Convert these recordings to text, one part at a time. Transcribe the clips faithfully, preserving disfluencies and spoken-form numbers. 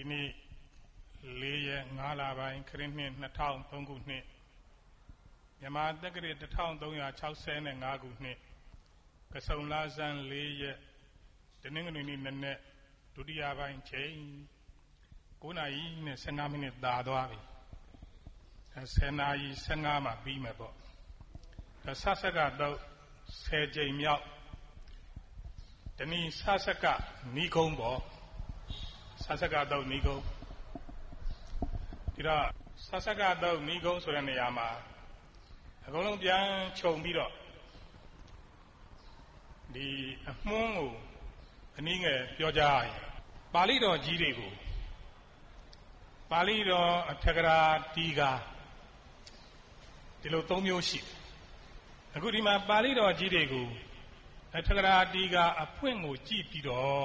ဒီနေ့လေးရက်ငါးလပိုင်းခရစ်နှစ်နှစ်ထောင်သုံးခုနှစ်မြန်မာတက္ကရာတစ်ထောင်သုံးရာခြောက်ဆယ်နဲ့ငါးခုနှစ်ကဆုံလဆန်းလေးရက်တနင်္ဂနွေနေ့နက်ဒုတိယပိုင်းချိန်ကိုးနာရီနဲ့ဆယ်ငါးမိနစ်သာသွားပြီဆယ်နာရီဆယ်ငါးမှာပြီးမယ်ပေါ့ဒါဆဆက်ကတော့ဆယ်ကြိမ်မြောက်တနည်းဆဆက်ကနီးကုန်းပေါ့ဆဆက်ကတော့နီးကုန်းဒီတော့ဆဆက်ကတော့နီးကုန်းဆိုတဲ့နေရာမှာအကုန်လုံးပြန်ခြုံပြီးတော့ဒီအမွှန်းကိုအနည်းငယ်ပြောကြရင်ပါဠိတော်ကြီးတွေကိုပါဠိတော်အထက်ကရာတီကာဒီလိုသုံးမျိုးရှိတယ်အခုဒီမှာပါဠိတော်ကြီးတွေကိုအထက်ကရာတီကာအဖွင့်ကိုကြည့်ပြီးတော့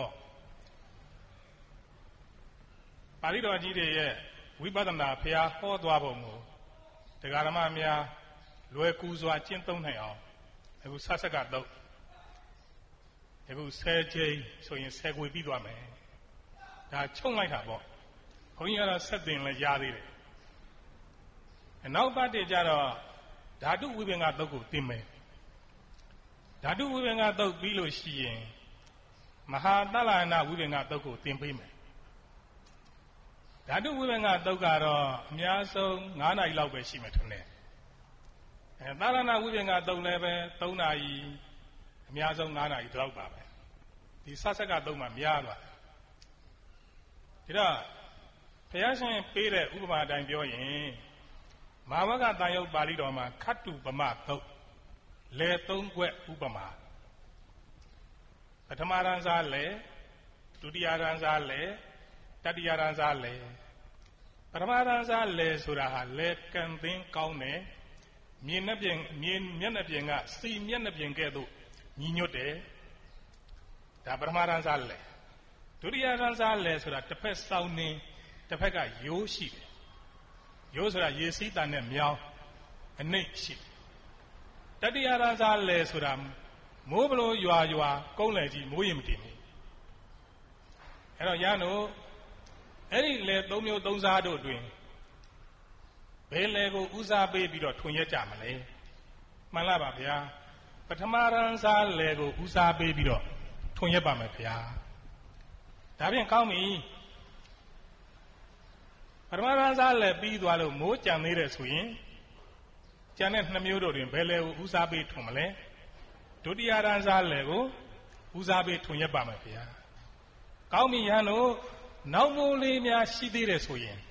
ပါဠိတော်ကြီးတွေရဲ့ဝိပဿနာဖျားဟောသွားပုံကိုတရားဓမ္မများလွယ်ကူစွာကျင့်သုံးနိုင်အောင်အခုဆဆက်ကတော့အခုဆယ်ကြိမ်ဆိုရင်ဆယ်ခွေပြီးသွားမယ်ဒါချုံလိုက်တာပေါ့ဘုန်းကြီးကတော့ဆက်တင်လဲရသေးတယ်အနောက်ပတ်တွေကြတော့ဓာတုဝိပင်္ဂသုတ်ကိုသင်မယ်ဓာတုဝိပင်္ဂသုတ်ပြီးလို့ရှိရင်မဟာတလဟနာဝိပင်္ဂသုတ်ကိုသင်ပေးမယ်ဓာတုဝိပင်္ဂသုတ်ကတော့အများဆုံးငါးနာရီလောက်ပဲရှိမှထင်တယ်အဲတလဟနာဝိပင်္ဂသုတ်လည်းပဲသုံးနာရီအများဆုံးငါးနာရီတော့ပါပဲဒီဆဆက်ကသုံးမှများသွားတယ်ဒါတော့ဘုရားရှင်ပေးတဲ့ဥပမာအတိုင်းပြောရင်မဟာဝကတန်ရုပ်ပါဠိတော်မှာခတ္တုပမသုတ်လေသုံးခွက်ဥပမာပထမရန်စားလေဒုတိယရန်စားလေတတိယရန်စားလေပထမရန်စားလေဆိုတာဟာလေကံသိန်းကောင်းတယ်မြင်နှပြင်မြင်မျက်နှပြင်ကစီမျက်နှပြင်ကဲ့သို့ညီညွတ်တယ်ဒါပထမရန်စားလေဒုတိယရန်စားလေဆိုတာတစ်ဖက်စောင်းနေတစ်ဖက်ကရိုးရှိတယ်ရိုးဆိုတာရေစီးတန်နဲ့မြောင်းအနှိတ်ရှိတတိယရန်စားလေဆိုတာမိုးဘလို့ရွာရွာကုန်းလေကြီးမိုးရင်မတင်ဘူးအဲ့တော့ရန်တို့အဲ့ဒီလေသုံးမျိုးသုံးစားတို့အတွင်းဘယ်လေကိုဦးစားပေးပြီးတော့ထွန်ရက်ကြမလဲမှန်လားပါဗျာပထမရန်စားလေကိုဦးစားပေးပြီးတော့ထွန်ရက်ပါမယ်ဗျာဒါဖြင့်ကောင်းပြီပထမရန်စားလေပြီးသွားလို့မိုးကြံသေးတယ်ဆိုရင်ကြံတဲ့နှစ်မျိုးတို့တွင်ဘယ်လေကိုဦးစားပေးထွန်မလဲဒုတိယရန်စားလေကိုဦးစားပေးထွန်ရက်ပါမယ်ဗျာကောင်းပြီရန်တို့နောက်မိုးလေးများရှိသေးတယ်ဆိုရင်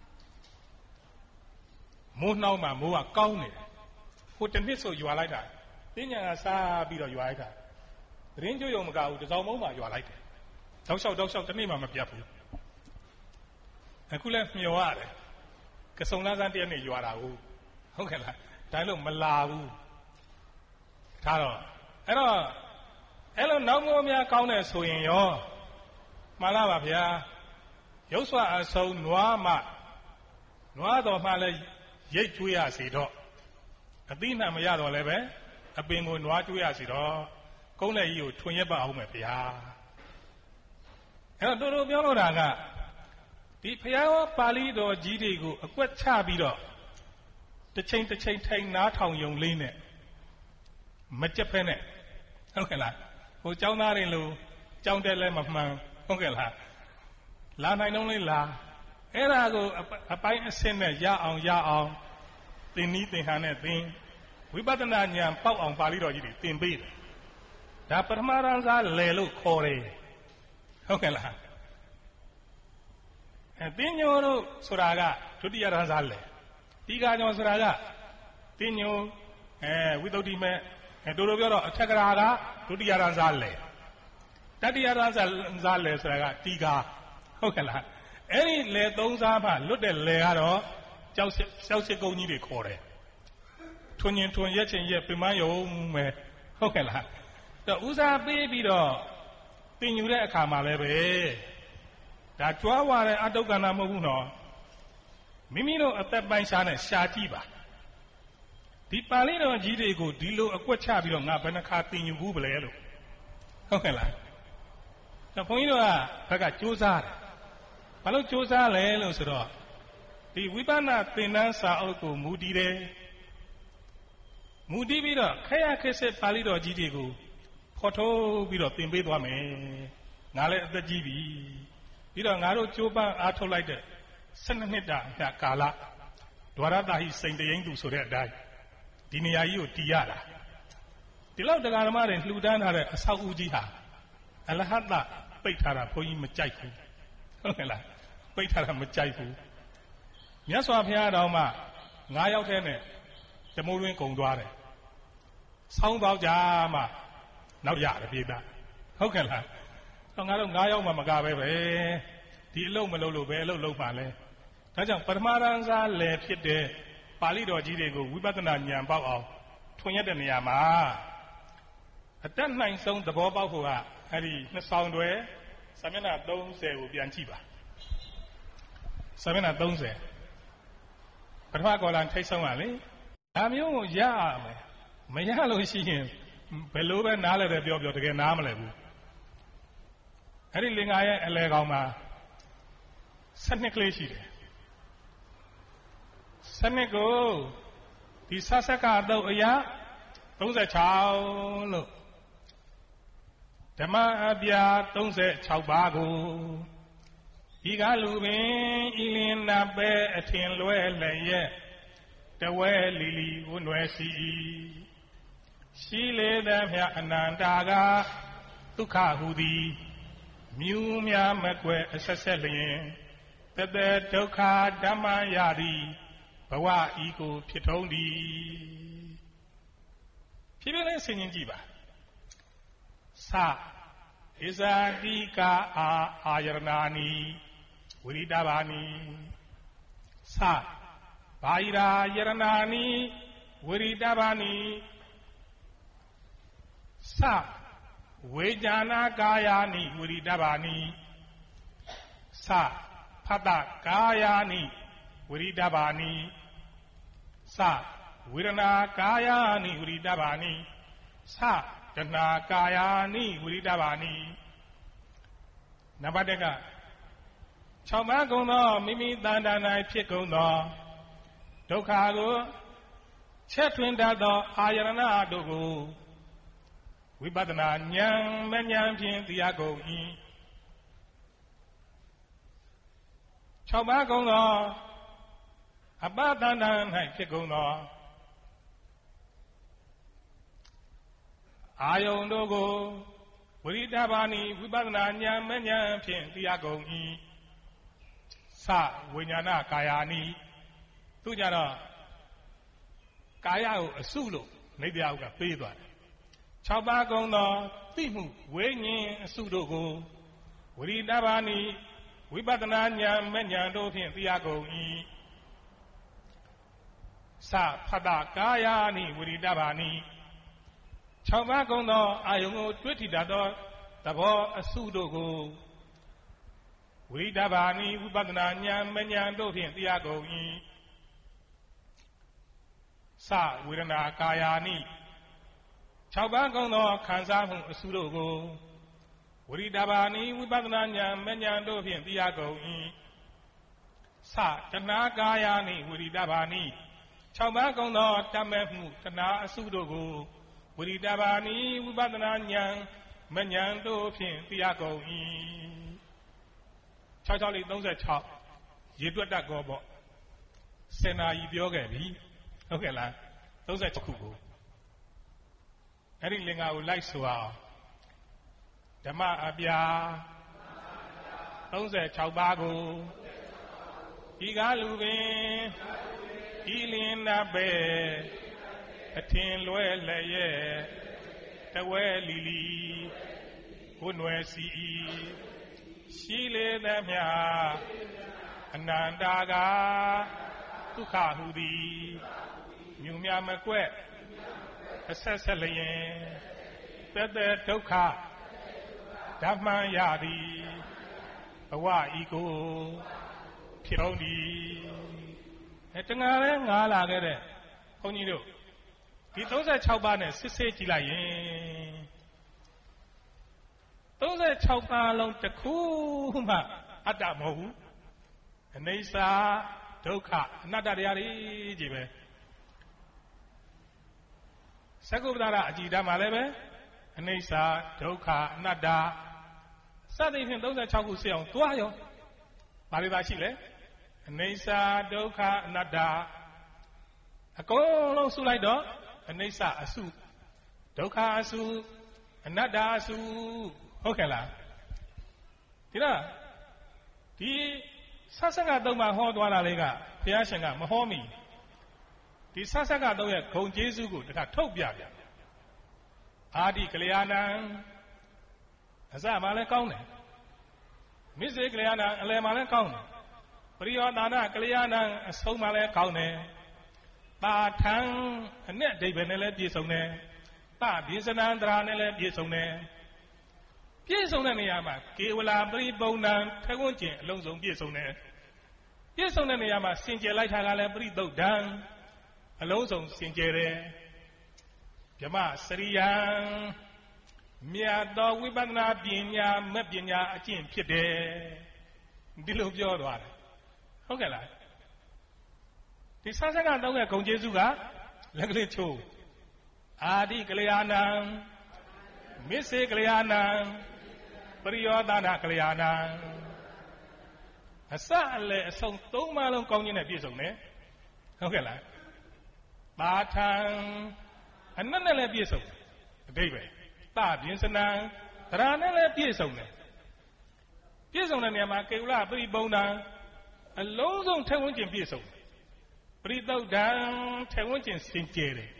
မိုးနှောင်းမှာမိုးကကောင်းနေတယ်ဟိုတစ်နှစ်ဆိုရွာလိုက်တာပညာကစားပြီးတော့ရွာလိုက်တာသတင်းကြွရုံမကဘူးတစောင်းမုံမှာရွာလိုက်တယ်တောက်လျှောက်တောက်လျှောက်တစ်နေ့မှမပြတ်ဘူးအခုလည်းမျောရတယ်ကဆုံလန်းစန်းတရက်နေ့ရွာတာဟုတ်ဟုတ်ကဲ့လားဒါလို့မလာဘူးဒါတော့အဲ့တော့အဲ့လိုနောက်မိုးများကောင်းတယ်ဆိုရင်ရောမှန်လားပါဗျာရုပ်စွာအဆုံးနွားမှနွားတော်မှလည်းရိတ်ကျွေးရစီတော့အသိမှမရတော့လည်းပဲအပင်ကိုနွားကျွေးရစီတော့ကုန်းလက်ကြီးကိုထွန်ရက်ပါအောင်မယ်ဗျာအဲ့တော့တို့တို့ပြောလို့တာကဒီဘုရားဟောပါဠိတော်ကြီးတွေကိုအကွက်ချပြီးတော့တစ်ချိန်တစ်ချိန်ထိုင်နားထောင်ယုံလေးနဲ့မကြက်ဖဲနဲ့ဟုတ်ကဲ့လားဟိုเจ้าသားတွေလို့เจ้าတက်လဲမမှန်ဟုတ်ကဲ့လားလာနိုင်တော့လေးလာအဲ့ဒါကိုအပိုင်းအဆင့်နဲ့ရအောင်ရအောင်သင်နည်းသင်ဟန်နဲ့သင်ဝိပဿနာဉာဏ်ပေါက်အောင်ပါဠိတော်ကြီးတွေသင်ပေးတယ်ဒါပထမရန်စားလေလို့ခေါ်တယ်ဟုတ်ကဲ့လားအဲပညိုတို့ဆိုတာကဒုတိယရန်စားလေဒီကကြောင့်ဆိုတာကပညိုအဲဝိသုဒ္ဓိမဲ့အဲတို့တို့ပြောတော့အထက်ကရာကဒုတိယရန်စားလေတတိယရန်စားလေဆိုတာကတီကာဟုတ်ကဲ့လားအဲ့ဒီလေသုံးစားမှလွတ်တဲ့လေကတော့ကြောက်ကြောက်စစ်ကုန်းကြီးတွေခေါ်တယ်ထွန်ရင်ထွန်ရက်ချင်းရက်ပြမယုံမယ်ဟုတ်ကဲ့လားတော့ဦးစားပေးပြီးတော့တင်ယူတဲ့အခါမှာလည်းပဲဒါကြွားဝါတဲ့အတုက္ကဏမဟုတ်ဘူးနော်မိမိတို့အသက်ပိုင်းခြားနဲ့ရှာကြည့်ပါဒီပါဠိတော်ကြီးတွေကိုဒီလိုအကွက်ချပြီးတော့ငါဘယ်နှခါတင်ယူဘူးဗလဲလို့ဟုတ်ကဲ့လားတော့ဘုန်းကြီးတို့ကဘက်ကကြိုးစားတယ်ဘာလို့ကြိုးစားလဲလို့ဆိုတော့ဒီဝိပဿနာသင်တန်းစာအုပ်ကိုမူတည်တယ်မူတည်ပြီးတော့ခရခက်ဆက်ပါဠိတော်ကြီးတွေကိုဖော်ထုတ်ပြီးတော့သင်ပေးသွားမယ်ငါလည်းအသက်ကြီးပြီပြီးတော့ငါတို့ကြိုးပမ်းအားထုတ်လိုက်တဲ့ဆယ်နှစ်နှစ်တာကာလဒွါရတာဟိစိန်တရင်သူဆိုတဲ့အတိုင်းဒီနေရာကြီးကိုတည်ရတာဒီလောက်တရားဓမ္မတွေလှူဒန်းထားတဲ့အဆောက်အဦကြီးဟာအလဟတပိတ်ထားတာဘုန်းကြီးမကြိုက်ဘူးဟုတ်ကဲ့လားပိတ်ထားတာမကြိုက်ဘူးမြတ်စွာဘုရားတော်မှငါးယောက်ထဲနဲ့တမိုးတွင်ကုံသွားတယ်ဆောင်းသွားကြမှနောက်ရတယ်ပြေးတာဟုတ်ကဲ့လားတော့ငါတို့ငါးယောက်မှမကပဲပဲဒီအလုပ်မလုပ်လို့ပဲအလုပ်လုပ်ပါလဲဒါကြောင့်ပထမရန်စားလယ်ဖြစ်တဲ့ပါဠိတော်ကြီးတွေကိုဝိပဿနာဉာဏ်ပေါက်အောင်ထွင်ရတဲ့နေရာမှာအတက်နိုင်ဆုံးသဘောပေါက်ဖို့ကအဲ့ဒီနှစ်ဆောင်တွေစာမျက်နှာသုံးဆယ်ကိုပြန်ကြည့်ပါစာမျက်နှာသုံးဆယ်ပထမကောလန်ထိတ်ဆုံးပါလေဒါမျိုးကိုရရမယ်မရလို့ရှိရင်ဘယ်လိုပဲနားလဲတယ်ပြောပြောတကယ်နားမလဲဘူးအဲ့ဒီလင်္ကာရဲ့အလဲကောင်မှာဆယ်နှစ်ကလေးရှိတယ်ဆယ်နှစ်ကိုဒီဆဆက်ကတော့အရာသုံးဆယ်ခြောက်လို့ဓမ္မအပြာသုံးဆယ်ခြောက်ပါးကိုဒီကလူပင်ဤလင်းနာပဲအထင်လွဲလည်းရဲ့တဝဲလီလီဝွနွယ်စီရှိလေသည်မြအနန္တာကဒုက္ခဟူသည်မြူးများမကွယ်အဆက်ဆက်လျင်တသက်ဒုက္ခဓမ္မရသည်ဘဝဤကိုဖြစ်ထုံးသည်ဖြည်းဖြည်းလေးဆင်ခြင်ကြည့်ပါသဣဇာတိကာအာအာယရဏာနိဝိရိတဘာနိသဘာယရာယရဏာနိဝိရိတဘာနိသဝေဇာနာကာယာနိဝိရိတဘာနိသဖတ္တကာယာနိဝိရိတဘာနိသဝေဒနာကာယာနိဝိရိတဘာနိသတဏှာကာယာနိဝိရိတဘာနိနံပါတ်တစ်က၆ပါးကုန်သောမိမိတန်တန်၌ဖြစ်ကုန်သောဒုက္ခကိုချက်ထွင်တတ်သောအာယရဏတို့ကိုဝိပဿနာဉာဏ်မဉာဏ်ဖြင့်သိရကုန်၏၆ပါးကုန်သောအပတန်တန်၌ဖြစ်ကုန်သောအာယုန်တို့ကိုဝိရိတဘာနိဝိပဿနာဉာဏ်မဉာဏ်ဖြင့်သိရကုန်၏သဝိညာဏကာယာနိသူကြတော့ကာယကိုအစုလို့နိဗ္ဗာန်ကပေးသွားတယ်၆ပါးကုန်သောသိမှုဝိညာဉ်အစုတို့ကိုဝိရိတဘာနိဝိပဿနာဉာဏ်မဉာဏ်တို့ဖြင့်သိရကုန်၏သဖတ္တကာယာနိဝိရိတဘာနိ၆ပါးကုန်သောအာယုံကိုတွေ့ထိတတ်သောသဘောအစုတို့ကိုဝိရိတဘာနိဝိပဿနာဉာဏ်မဉာဏ်တို့ဖြင့်သိရကုန်၏သဝေဒနာကာယာနိ၆ပါးကုန်သောခံစားမှုအစုတို့ကိုဝိရိတဘာနိဝိပဿနာဉာဏ်မဉာဏ်တို့ဖြင့်သိရကုန်၏သတဏှာကာယာနိဝိရိတဘာနိ၆ပါးကုန်သောတတ်မဲ့မှုတဏှာအစုတို့ကိုဝိရိတဘာနိဝိပဿနာဉာဏ်မဉာဏ်တို့ဖြင့်သိရကုန်၏၆၆လေး၃၆ရေတွက်တတ်ကောပေါ့စင်နာကြီးပြောခဲ့ပြီဟုတ်ကဲ့လား၃၆ခုကိုအဲ့ဒီလင်္ကာကိုလိုက်ဆိုအောင်ဓမ္မအပြာ၃၆ပါးကိုဒီကားလူပင်ဤလင်းနာပဲအထင်လွဲလည်းရဲ့တဝဲလီလီကိုနွယ်စီရှိလေသည်မြအနန္တာကဒုက္ခဟူသည်မြူများမကွက်အဆက်ဆက်လျင်တသက်ဒုက္ခဓမ္မရသည်ဘဝဤကိုဖြစ်တော်သည်အဲတငါလဲငါလာခဲ့တဲ့ဘုန်းကြီးတို့ဒီ၃၆ပါးနဲ့စစ်ဆေးကြည့်လိုက်ရင်၃၆ပါးလုံးတစ်ခုမှအတ္တမဟုတ်ဘူးအနေစာဒုက္ခအနတ္တတရားတွေကြီးပဲသက္ကုပ္ပဒအကြည်ဓာတ်မှာလည်းပဲအနေစာဒုက္ခအနတ္တစသဖြင့်သုံးဆယ်ခြောက်ခုစေအောင်သွားရောဘာတွေသာရှိလဲအနေစာဒုက္ခအနတ္တအကုန်လုံးစုလိုက်တော့အနေစာအစုဒုက္ခအစုအနတ္တအစုဟုတ်ကဲ့လားဒီတော့ဒီဆဆက်ကသုံးပါဟောသွားတာလေးကဘုရားရှင်ကမဟောမီဒီဆဆက်ကသုံးရဲ့ဂုံကျေးဇူးကိုတခါထုတ်ပြပြအာဒီကလျာဏံအစမှလည်းကောင်းတယ်မိစေကလျာဏံအလယ်မှလည်းကောင်းတယ်ပရိယောသာနကလျာဏံအဆုံးမှလည်းကောင်းတယ်ပါထံအနဲ့အဓိပ္ပာယ်နဲ့လည်းပြည့်စုံတယ်ပပိစနန္တရာနဲ့လည်းပြည့်စုံတယ်ပြည့်စုံတဲ့နေရာမှာကေဝလာပရိပုံဏံထက်ဝန်းကျင်အလုံးစုံပြည့်စုံတယ်ပြည့်စုံတဲ့နေရာမှာစင်ကြယ်လိုက်တာကလည်းပရိသုတ်တံအလုံးစုံစင်ကြယ်တယ်ဗြဟ္မစရိယံမြတ်သောဝိပဿနာပညာမဲ့ပညာအကျင့်ဖြစ်တယ်ဒီလိုပြောသွားတယ်ဟုတ်ကဲ့လားဒီဆဆက်ကသုံးရဲ့ဂုံကျေးဇူးကလက်ကလေးချိုးအာဒီကလျာဏံမစ္စေကလျာဏံပရိယောသာနကလျာဏံအစအလေအဆုံးသုံးပါးလုံးကောင်းခြင်းနဲ့ပြည့်စုံတယ်ဟုတ်ကဲ့လားပါထံအနတ်နဲ့လည်းပြည့်စုံတယ်အတိတ်ပဲတပြင်းစနံသရနဲ့လည်းပြည့်စုံတယ်ပြည့်စုံတဲ့နေရာမှာကေဝလပရိပုံဏံအလုံးစုံထက်ဝန်းကျင်ပြည့်စုံတယ်ပရိသုတ်တံထက်ဝန်းကျင်စင်ကြယ်တယ်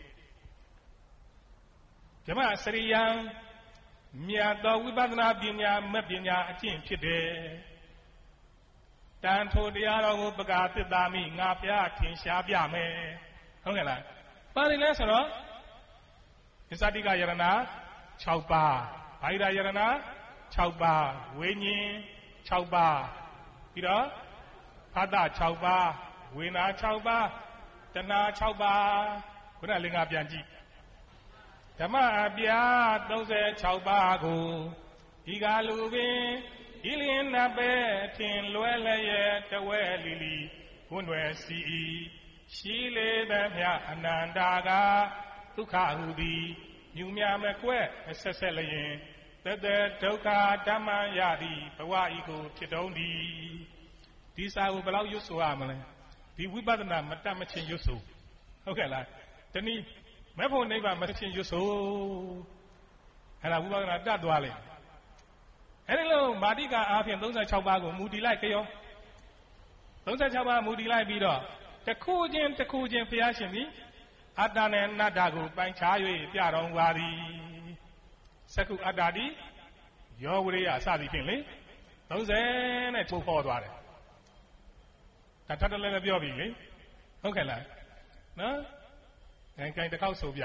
ဗြဟ္မစရိယံမြတ်သောဝိပဿနာပညာမဲ့ပညာအကျင့်ဖြစ်တယ်တန်ထိုတရားတော်ကိုပကာသစ္စာမိငါပြထင်ရှားပြမယ်ဟုတ်ကဲ့လားပါဠိလဲဆိုတော့သစ္စာတိကယရဏ၆ပါးဘာဟိတယရဏ၆ပါးဝိညာဉ်၆ပါးပြီးတော့ဖတ်တာ၆ပါးဝေနာ၆ပါးတဏှာ၆ပါးခုနလင်္ကာပြန်ကြည့်ဓမ္မအပြာသုံးဆယ်ခြောက်ပါးကိုဒီကလူပင်ဤလင်းနပဲထင်လွယ်လျက်တဝဲလီလီဘွန်းွယ်စီရှိလေသည်မြအနန္တာကဒုက္ခဟုသည်ညူမြမကွဲ့ဆက်ဆက်လျင်တသက်ဒုက္ခဓမ္မရသည်ဘဝဤကိုဖြစ်တုံးသည်ဒီစာကိုဘယ်လောက်ရွတ်ဆိုရမလဲဒီဝိပဿနာမတတ်မချင်းရွတ်ဆိုဟုတ်ကဲ့လားတနည်းမဲ့ဖို့နိဗ္ဗာန်မချင်းရွတ်ဆိုအဲ့ဒါဝိပဿနာတတ်သွားလိမ့်အဲ့ဒီလိုမာတိကအားဖြင့်သုံးဆယ်ခြောက်ပါးကိုမူတည်လိုက်ကြောသုံးဆယ်ခြောက်ပါးမူတည်လိုက်ပြီးတော့တစ်ခုချင်းတစ်ခုချင်းဘုရားရှင်သည်အတ္တနဲ့အနတ္တကိုပိုင်းခြား၍ပြတော်မူပါသည်သက္ကုအတ္တတိယောဝရိယစသည်ဖြင့်လေသုံးဆယ်နဲ့ထုတ်ခေါ်သွားတယ်ဒါတတ်တယ်လည်းပြောပြီလေဟုတ်ကဲ့လားနော်ငိုင်ကိုင်တစ်ခေါက်ဆိုပြ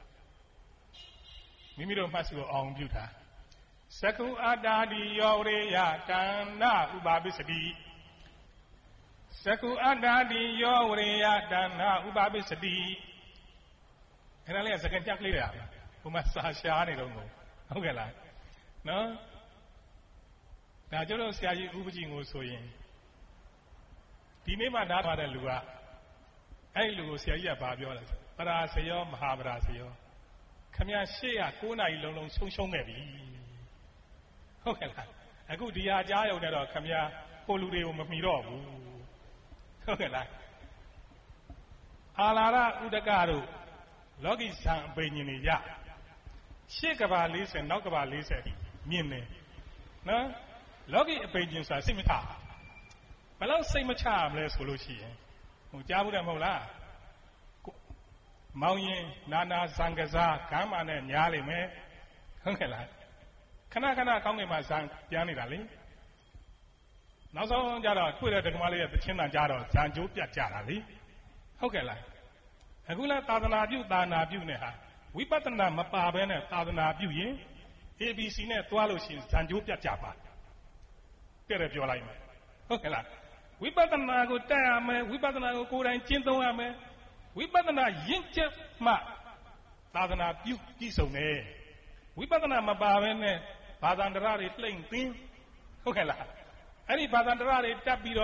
မိမိတို့မှတ်စုကိုအောင်ပြုထားသက္ကုအတ္တတိယောဝရိယတဏ္ဍဥပါပိစတိသက္ကုအတ္တတိယောဝရိယတဏ္ဍဥပါပိစတိအဲ့ဒါလေးစကင်ကြက်ကလေးရပါဘုမစာရှားနေတော့ဟုတ်ကဲ့လားနော်ဒါကျတော့ဆရာကြီးဥပကြီးကိုဆိုရင်ဒီနေ့မှနားထားတဲ့လူကအဲ့ဒီလူကိုဆရာကြီးကဘာပြောလဲပရာစယောမဟာပရာစယောခမရရှေ့ကကိုးနာရီလုံးလုံးရှုံရှုံခဲ့ပြီဟုတ်ကဲ့လားအခုဒီဟာကြားရုံနဲ့တော့ခမရကိုလူတွေကိုမမီတော့ဘူးဟုတ်ကဲ့လားအာလာရဥဒကတို့လောကီဇံအပိညာဉ်တွေရရှေ့ကဘာ၄၀နောက်ကဘာ၄၀မြင်တယ်နော်လောကီအပိညာဉ်ဆိုတာစိတ်မချဘယ်လောက်စိတ်မချရမလဲဆိုလို့ရှိရင်ဟိုကြားဘူးတယ်မဟုတ်လားမောင်ရင်နာနာဇံကစားခမ်းမာနဲ့ညားလိမ့်မယ်ဟုတ်ကဲ့လားခဏခဏကောင်းကင်မှာဇံပြန်နေတာလေနောက်ဆုံးကြတော့တွေ့တဲ့ဓမ္မလေးရဲ့သချင်းတန်ကြတော့ဇံကျိုးပြတ်ကြတာလေဟုတ်ကဲ့လားအခုလည်းသာသနာပြုသာနာပြုနဲ့ဟာဝိပဿနာမပါဘဲနဲ့သာသနာပြုရင် A B C နဲ့တွားလို့ရှိရင်ဇံကျိုးပြတ်ကြပါတဲ့တယ်ပြောလိုက်မယ်ဟုတ်ကဲ့လားဝိပဿနာကိုတက်ရမယ်ဝိပဿနာကိုကိုယ်တိုင်ကျင့်သုံးရမယ်ဝိပဿနာရင့်ကျက်မှသာသနာပြုပြည်စုံတယ်ဝိပဿနာမပါဘဲနဲ့ဘာသာန္တရတွေလှိမ့်သိမ်းဟုတ်ကဲ့လားအဲ့ဒီဘာသာန္တရတွေတက်ပြီးတော့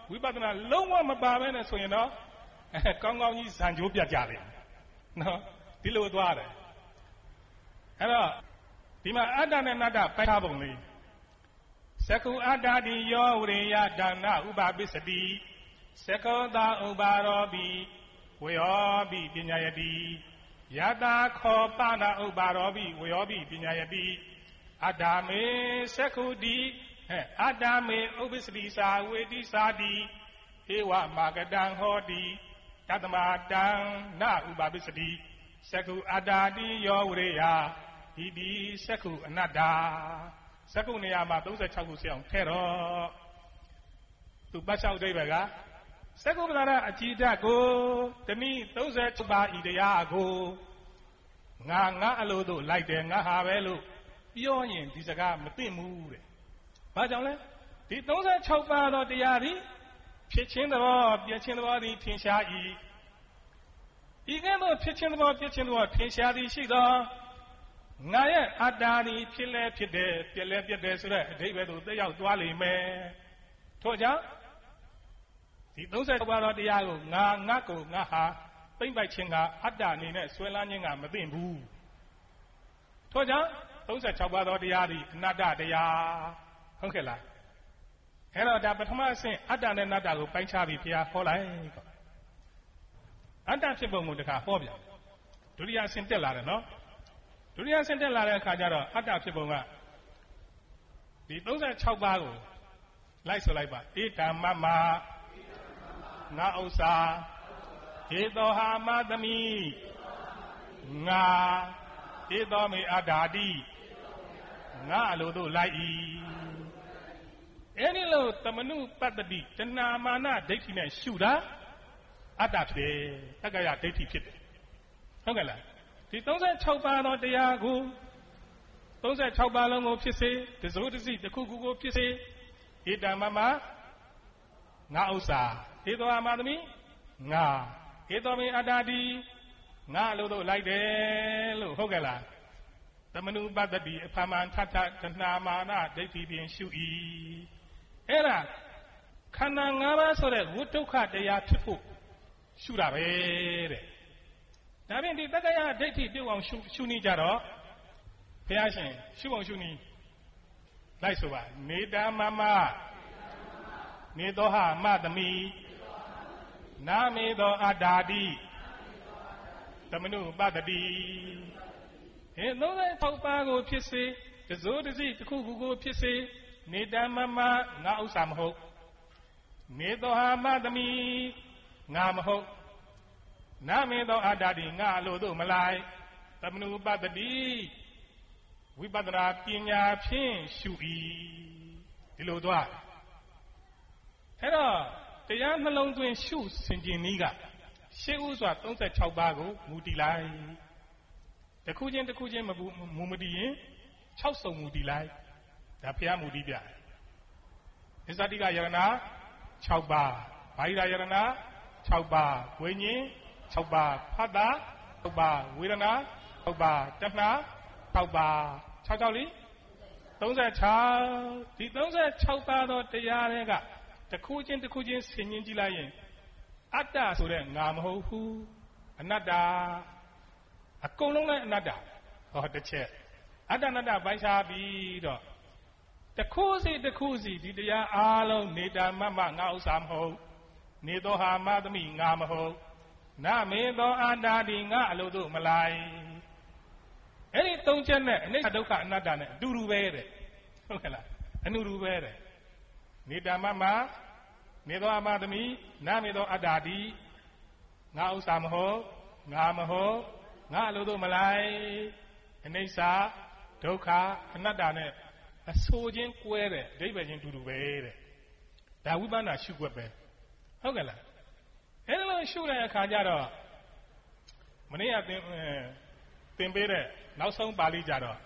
ဝိပဿနာလုံးဝမပါဘဲနဲ့ဆိုရင်တော့ကောင်းကောင်းကြီးဇံကြိုးပြတ်ကြတယ်နော်ဒီလိုသွားတယ်အဲ့တော့ဒီမှာအတ္တနဲ့အနတ္တပိုင်းထားပုံလေးသကုအတ္တတိယောဝရိယဒါနဥပပစ္စတိသကောတာဥပါရောပိဝေယောပိပညာယတိယတာခောပနာဥပါရောပိဝေယောပိပညာယတိအတ္တမေသကုတိဟဲ့အတ္တမေဥပ္ပစ္စတိသာဝေတိသာတိဧဝမာကတံဟောတိတတမတံနဥပပစ္စတိသကုအတ္တတိယောဝရိယဒီဒီသကုအနတ္တသကုနေရာမှာသုံးဆယ်ခြောက်ခုဆက်အောင်ထဲတော့သူပတ်လျှောက်အိဗယ်ကသကုပ္ပဒါရအကြည်ဓာတ်ကိုတနည်းသုံးဆယ်ခြောက်ပါဤတရားကိုငါငါအလိုတို့လိုက်တယ်ငါဟာပဲလို့ပြောရင်ဒီစကားမသိဘူးတဲ့ဘာကြောင့်လဲဒီသုံးဆယ်ခြောက်ပါသောတရားသည်ဖြစ်ခြင်းသဘောပြည့်ခြင်းသဘောသည်ထင်ရှား၏ဤကဲ့သို့ဖြစ်ခြင်းသဘောပြည့်ခြင်းသဘောထင်ရှားသည်ရှိသောငါရဲ့အတ္တသည်ဖြစ်လဲဖြစ်တယ်ပြည့်လဲပြည့်တယ်ဆိုတဲ့အဓိပ္ပာယ်သို့သက်ရောက်သွားလိမ့်မယ်ထို့ကြောင့်ဒီသုံးဆယ်ခြောက်ပါသောတရားကိုငါငါကိုငါဟာသိမ့်ပိုက်ခြင်းကအတ္တအနေနဲ့ဆွဲလန်းခြင်းကမသိဘူးထို့ကြောင့်သုံးဆယ်ခြောက်ပါသောတရားသည်အနတ္တတရားဟုတ်ကဲ့လားအဲ့တော့ဒါပထမအဆင့်အတ္တနဲ့အနတ္တကိုပိုင်းခြားပြီးဘုရားဟောလိုက်အတ္တဖြစ်ပုံကိုတခါဟောပြန်ဒုတိယအဆင့်တက်လာတယ်နော်ဒုတိယအဆင့်တက်လာတဲ့အခါကျတော့အတ္တဖြစ်ပုံကဒီသုံးဆယ်ခြောက်ပါးကိုလိုက်ဆိုလိုက်ပါဧတံမမငါဥစ္စာဧတောဟာမသမီငါဧတောမေအတ္တာတိငါအလိုတို့လိုက်၏အဲ့ဒီလိုတမနုပတ္တိတဏမာနဒိဋ္ဌိနဲ့ရှုတာအတ္တဖြစ်တယ်တက္ကရာဒိဋ္ဌိဖြစ်တယ်ဟုတ်ကဲ့လားဒီသုံးဆယ်ခြောက်ပါးသောတရားကိုသုံးဆယ်ခြောက်ပါးလုံးကိုဖြစ်စေတစိုးတစီတစ်ခုခုကိုဖြစ်စေဧတံမမငါဥစ္စာဧတောအမသမီငါဧတောမေအတ္တာတိငါအလိုတို့လိုက်တယ်လို့ဟုတ်ကဲ့လားတမနုပတ္တိအဖမန်ထထတဏမာနဒိဋ္ဌိဖြင့်ရှု၏အဲ့ဒါခန္ဓာ၅ပါးဆိုတဲ့ဝိတုခတရားဖြစ်ဖို့ရှုတာပဲတဲ့ဒါဖြင့်ဒီတက္ကရာဒိဋ္ဌိပြုတ်အောင်ရှုရှုနေကြတော့ဘုရားရှင်ရှုအောင်ရှုနေလိုက်ဆိုပါနေတမမနေသောဟမသမီနာမေသောအတ္တာတိတမနုပတ္တိဟင်သုံးဆယ်ခြောက်ပါးကိုဖြစ်စေတစိုးတစီတစ်ခုခုကိုဖြစ်စေနေတမမငါဥစ္စာမဟုတ်နေသောဟာမသမီငါမဟုတ်နာမေသောအတ္တတိငါအလိုတို့မလိုက်တမနုပတ္တိဝိပဿနာပညာဖြင့်ရှု၏ဒီလိုသွားအဲ့တော့တရားနှလုံးသွင်းရှုဆင်ခြင်နည်းကရှေးဥစွာသုံးဆယ်ခြောက်ပါးကိုမူတည်လိုက်တစ်ခုချင်းတစ်ခုချင်းမမူမတည်ရင်ခြောက်စုံမူတည်လိုက်ဒါဘုရားမူတည်ပြသစ္စာတိကယရဏခြောက်ပါးဘာဟိရယရဏခြောက်ပါးဝိညာဉ်ခြောက်ပါးဖတ်တာခြောက်ပါးဝေဒနာခြောက်ပါးတဏှာခြောက်ပါးခြောက်ခြောက်လीသုံးဆယ်ခြောက်ဒီသုံးဆယ်ခြောက်ပါးသောတရားတွေကတစ်ခုချင်းတစ်ခုချင်းဆင်ញင်းကြည့်လိုက်ရင်အတ္တဆိုတဲ့ငါမဟုတ်ဘူးအနတ္တအကုန်လုံးလည်းအနတ္တဟောတစ်ချက်အတ္တအနတ္တပိုင်းခြားပြီးတော့တစ်ခုစီတစ်ခုစီဒီတရားအားလုံးနေတာမမငါဥစ္စာမဟုတ်နေသောဟာမသမီငါမဟုတ်နမေသောအတ္တာဒီငါအလိုတို့မလိုက်အဲ့ဒီသုံးချက်နဲ့အနိစ္စဒုက္ခအနတ္တနဲ့အတူတူပဲတဲ့ဟုတ်ကဲ့လားအနူတူပဲတဲ့နေတာမမနေသောအမသမီနမေသောအတ္တာဒီငါဥစ္စာမဟုတ်ငါမဟုတ်ငါအလိုတို့မလိုက်အနိစ္စဒုက္ခအနတ္တနဲ့အဆိုချင်းကွဲတဲ့အဓိပ္ပာယ်ချင်းတူတူပဲတဲ့ဒါဝိပဿနာရှုွက်ပဲဟုတ်ကဲ့လားအဲ့လိုရှုတဲ့အခါကျတော့မနေ့ကသင်သင်ပေးတဲ့နောက်ဆုံးပါဠိကြတော့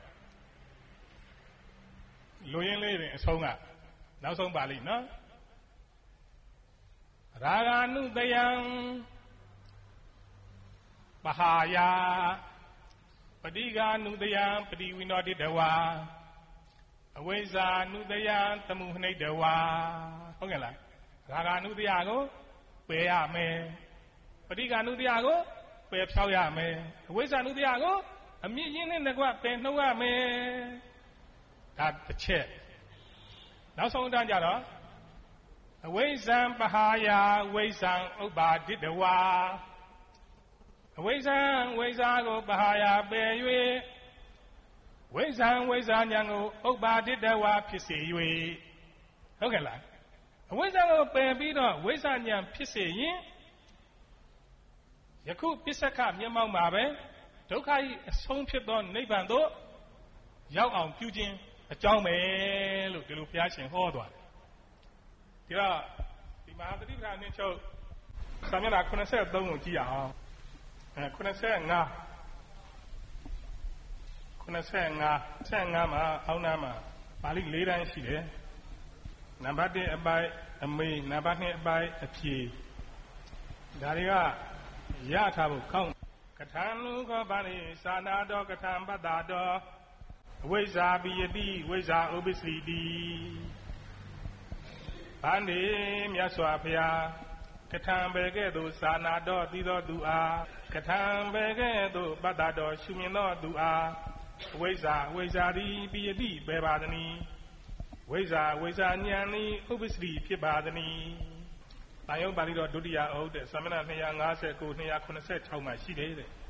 လူရင်းလေးတွေအဆုံးကနောက်ဆုံးပါဠိနော်ရာဂ ानु တယံပဟာယပဋိဃ ानु တယံပတိဝိနောတိတဝါအဝိဇ္ဇာ ानु တယံသမှုဟိတဝါဟုတ်ကဲ့လားရာဂ ानु တရားကိုပယ်ရမယ်ပဋိက္ခ ानु တရားကိုပယ်ဖြောက်ရမယ်အဝိဇ္ဇ ानु တရားကိုအမြင့်ရင်းနဲ့တကွပယ်နှုတ်ရမယ်ဒါတစ်ချက်နောက်ဆုံးအတန်းကြတော့အဝိဇ္ဇံပဟာယဝိဇ္ဇံဥပ္ပါဒိတဝါအဝိဇ္ဇံဝိဇ္ဇာကိုပဟာယပယ်၍ဝိဇ္ဇံဝိဇ္ဇာဉာဏ်ကိုဥပ္ပါဒိတဝါဖြစ်စေ၍ဟုတ်ကဲ့လားအဝိဇ္ဇာကိုပယ်ပြီးတော့ဝိဇ္ဇာဉာဏ်ဖြစ်စေရင်ယခုပစ္စကမျက်မှောက်မှာပဲဒုက္ခ၏အဆုံးဖြစ်သောနိဗ္ဗာန်သို့ရောက်အောင်ပြုခြင်းအကြောင်းပဲလို့ဒီလိုဘုရားရှင်ဟောသွားတယ်ဒီတော့ဒီမဟာသတိပဋ္ဌာန်အချုပ်စာမျက်နှာeighty-threeကိုကြည့်ရအောင်အဲeighty-five eighty-five eighty-fiveမှာအောက်နားမှာပါဠိ၄တန်းရှိတယ်နံပါတ်oneအပိုင်းအမေနံပါတ်twoအပိုင်းအဖြေဒါတွေကရထားဖို့ကောင်းကထာနုခောပါရိသာနာတော်ကထာပတ္တာတော်အဝိဇ္ဇာပိယတိဝိဇ္ဇာဥပ္ပစ္စရိတိဗန္တိမြတ်စွာဘုရားကထာဘေကဲ့သို့သာနာတော်သိသောသူအားကထာဘေကဲ့သို့ပတ္တာတော်ရှုမြင်သောသူအားအဝိဇ္ဇာဝိဇ္ဇာတိပိယတိပဲပါသနည်းဝိဇ္ဇာဝိဇ္ဇာဉာဏ်ဤဥပ္ပစ္စရိဖြစ်ပါသနည်းတာယုတ်ပါဠိတော်ဒုတိယအဟုတ်တဲ့သမဏtwo fifty-nine two seventy-sixမှာရှိတယ်တဲ့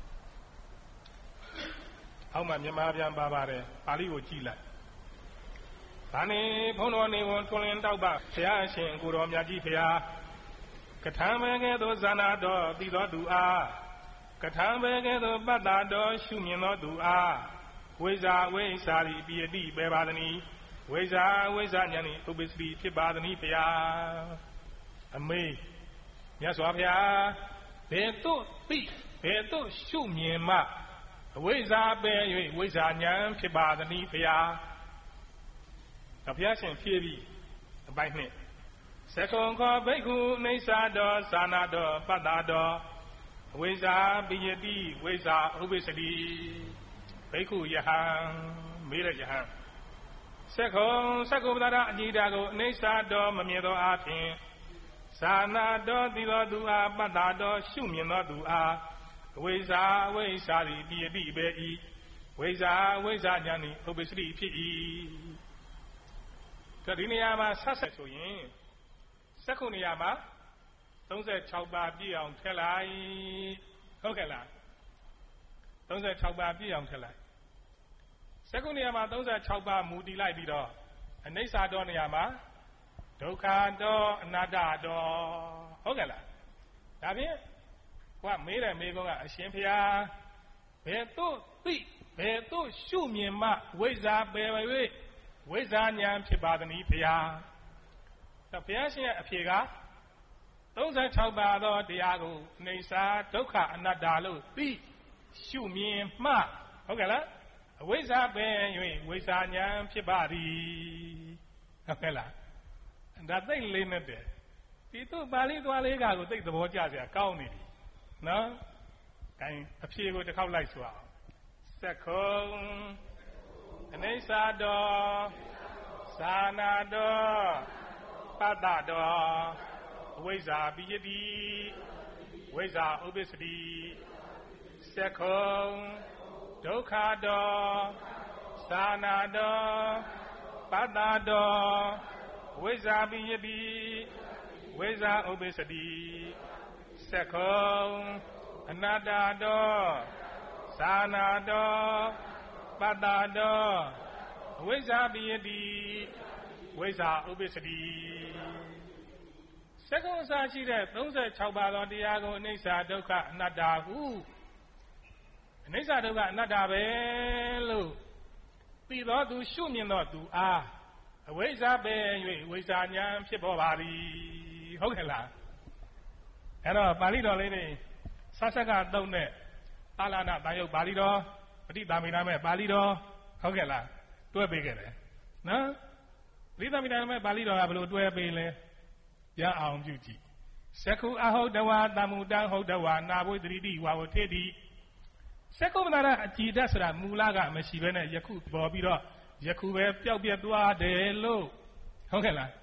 အောက်မှာမြန်မာပြန်ပါပါတယ်ပါဠိကိုကြည့်လိုက်ဒါနဲ့ဘုန်းတော်နေဝန်ထွန်းလင်းတောက်ပါဘုရားရှင်ကိုတော်မြတ်ကြီးဘုရားကထာဘေကဲ့သို့ဇာနာတော်သိသောသူအားကထာဘေကဲ့သို့ပတ္တာတော်ရှုမြင်သောသူအားဝိဇ္ဇာဝိဇ္ဇာရိပိယတိပဲပါသနည်းဝိဇ္ဇာဝိဇ္ဇာဉာဏ်ဤဥပ္ပစ္စရိဖြစ်ပါသနည်းဘုရားအမေမြတ်စွာဘုရားဘယ်သို့သိဘယ်သို့ရှုမြင်မှအဝိဇ္ဇာပယ်၍ဝိဇ္ဇာဉာဏ်ဖြစ်ပါသနည်းဘုရားဘုရားရှင်ဖြေပြီးအပိုင်းနှစ်သကုံခောဘိက္ခုအိဋ္ဌာတော်သာနာတော်ပတ္တာတော်အဝိဇ္ဇာပိယတိဝိဇ္ဇာဥပ္ပစ္စရိဘိက္ခုယဟံမေးတဲ့ယဟံသကုံသကုပ္ပတရအကြည်တာကိုအိဋ္ဌာတော်မမြင်သောအပြင်သာနာတော်သိသောသူအားပတ္တာတော်ရှုမြင်သောသူအားဝိဇ္ဇာဝိဇ္ဇာရိပိယတိပဲဤဝိဇ္ဇာဝိဇ္ဇာဉာဏ်ဤဥပ္ပစ္စရိဖြစ်၏ဒီနေရာမှာဆက်ဆက်ဆိုရင်စက္ခုနေရာမှာthirty-sixပါးပြည့်အောင်ထည့်လိုက်ဟုတ်ကဲ့လားthirty-sixပါးပြည့်အောင်ထည့်လိုက်စက္ခုနေရာမှာthirty-sixပါးမူတည်လိုက်ပြီးတော့အနိစ္စတော်နေရာမှာဒုက္ခတော်အနတ္တတော်ဟုတ်ကဲ့လားဒါဖြင့်ကိုကမေးတယ်မေးကောကအရှင်ဘုရားဘယ်သို့သိဘယ်သို့ရှုမြင်မှဝိဇ္ဇာပယ်၍ဝိဇ္ဇာဉာဏ်ဖြစ်ပါသနည်းဘုရားဒါဘုရားရှင်ရဲ့အဖြေကthirty-sixပါးသောတရားကိုအိဋ္ဌာဒုက္ခအနတ္တလို့သိရှုမြင်မှဟုတ်ကဲ့လားအဝိဇ္ဇာပယ်၍ဝိဇ္ဇာဉာဏ်ဖြစ်ပါသည်ဟုတ်ကဲ့လားဒါသိလေးနဲ့တည်းဒီတို့ပါဠိသွားလေးကကိုသိသဘောကျစရာကောင်းနေပြီနော်။ဒါအဖြေကိုတစ်ခေါက်လိုက်ဆိုအောင်သက္ခုံအိဋ္ဌာတော်သာနာတော်ပတ္တတော်အဝိဇ္ဇာပိယတိဝိဇ္ဇာဥပ္ပစ္စရိသက္ခုံဒုက္ခတော်သာနာတော်ပတ္တတော်ဝိဇ္ဇာပိယတိဝိဇ္ဇာဥပ္ပစ္စရိသက္ခုံအနတ္တတော်သာနာတော်ပတ္တတော်ဝိဇ္ဇာပိယတိဝိဇ္ဇာဥပ္ပစ္စရိသက္ခုံအစရှိတဲ့thirty-sixပါးသောတရားကိုအိဋ္ဌာဒုက္ခအနတ္တဟုအိဋ္ဌာဒုက္ခအနတ္တပဲလို့သိသောသူရှုမြင်သောသူအားအဝိဇ္ဇာပဲ၍ဝိဇ္ဇာဉာဏ်ဖြစ်ပေါ်ပါသည်ဟုတ်ကဲ့လားအဲ့တော့ပါဠိတော်လေးတွေဆဆက်ကသုံးတဲ့သာလနာတာယုတ်ပါဠိတော်ပဋိသမိနာမဲ့ပါဠိတော်ဟုတ်ကဲ့လားတွဲပေးခဲ့တယ်နော်ပဋိသမိနာမဲ့ပါဠိတော်ကဘယ်လိုတွဲပေးလဲရအောင်ပြုကြည့်သက္ခုအဟုတ်တဝါတမ္မုတံဟုတ်တဝါနာဘွေတတိတိဝါဝထေတိသက္ခုပနာရအကြည်ဓာတ်ဆိုတာမူလကမရှိဘဲနဲ့ယခုပေါ်ပြီးတော့ယခုပဲပျောက်ပြက်သွားတယ်လို့ဟုတ်ကဲ့လား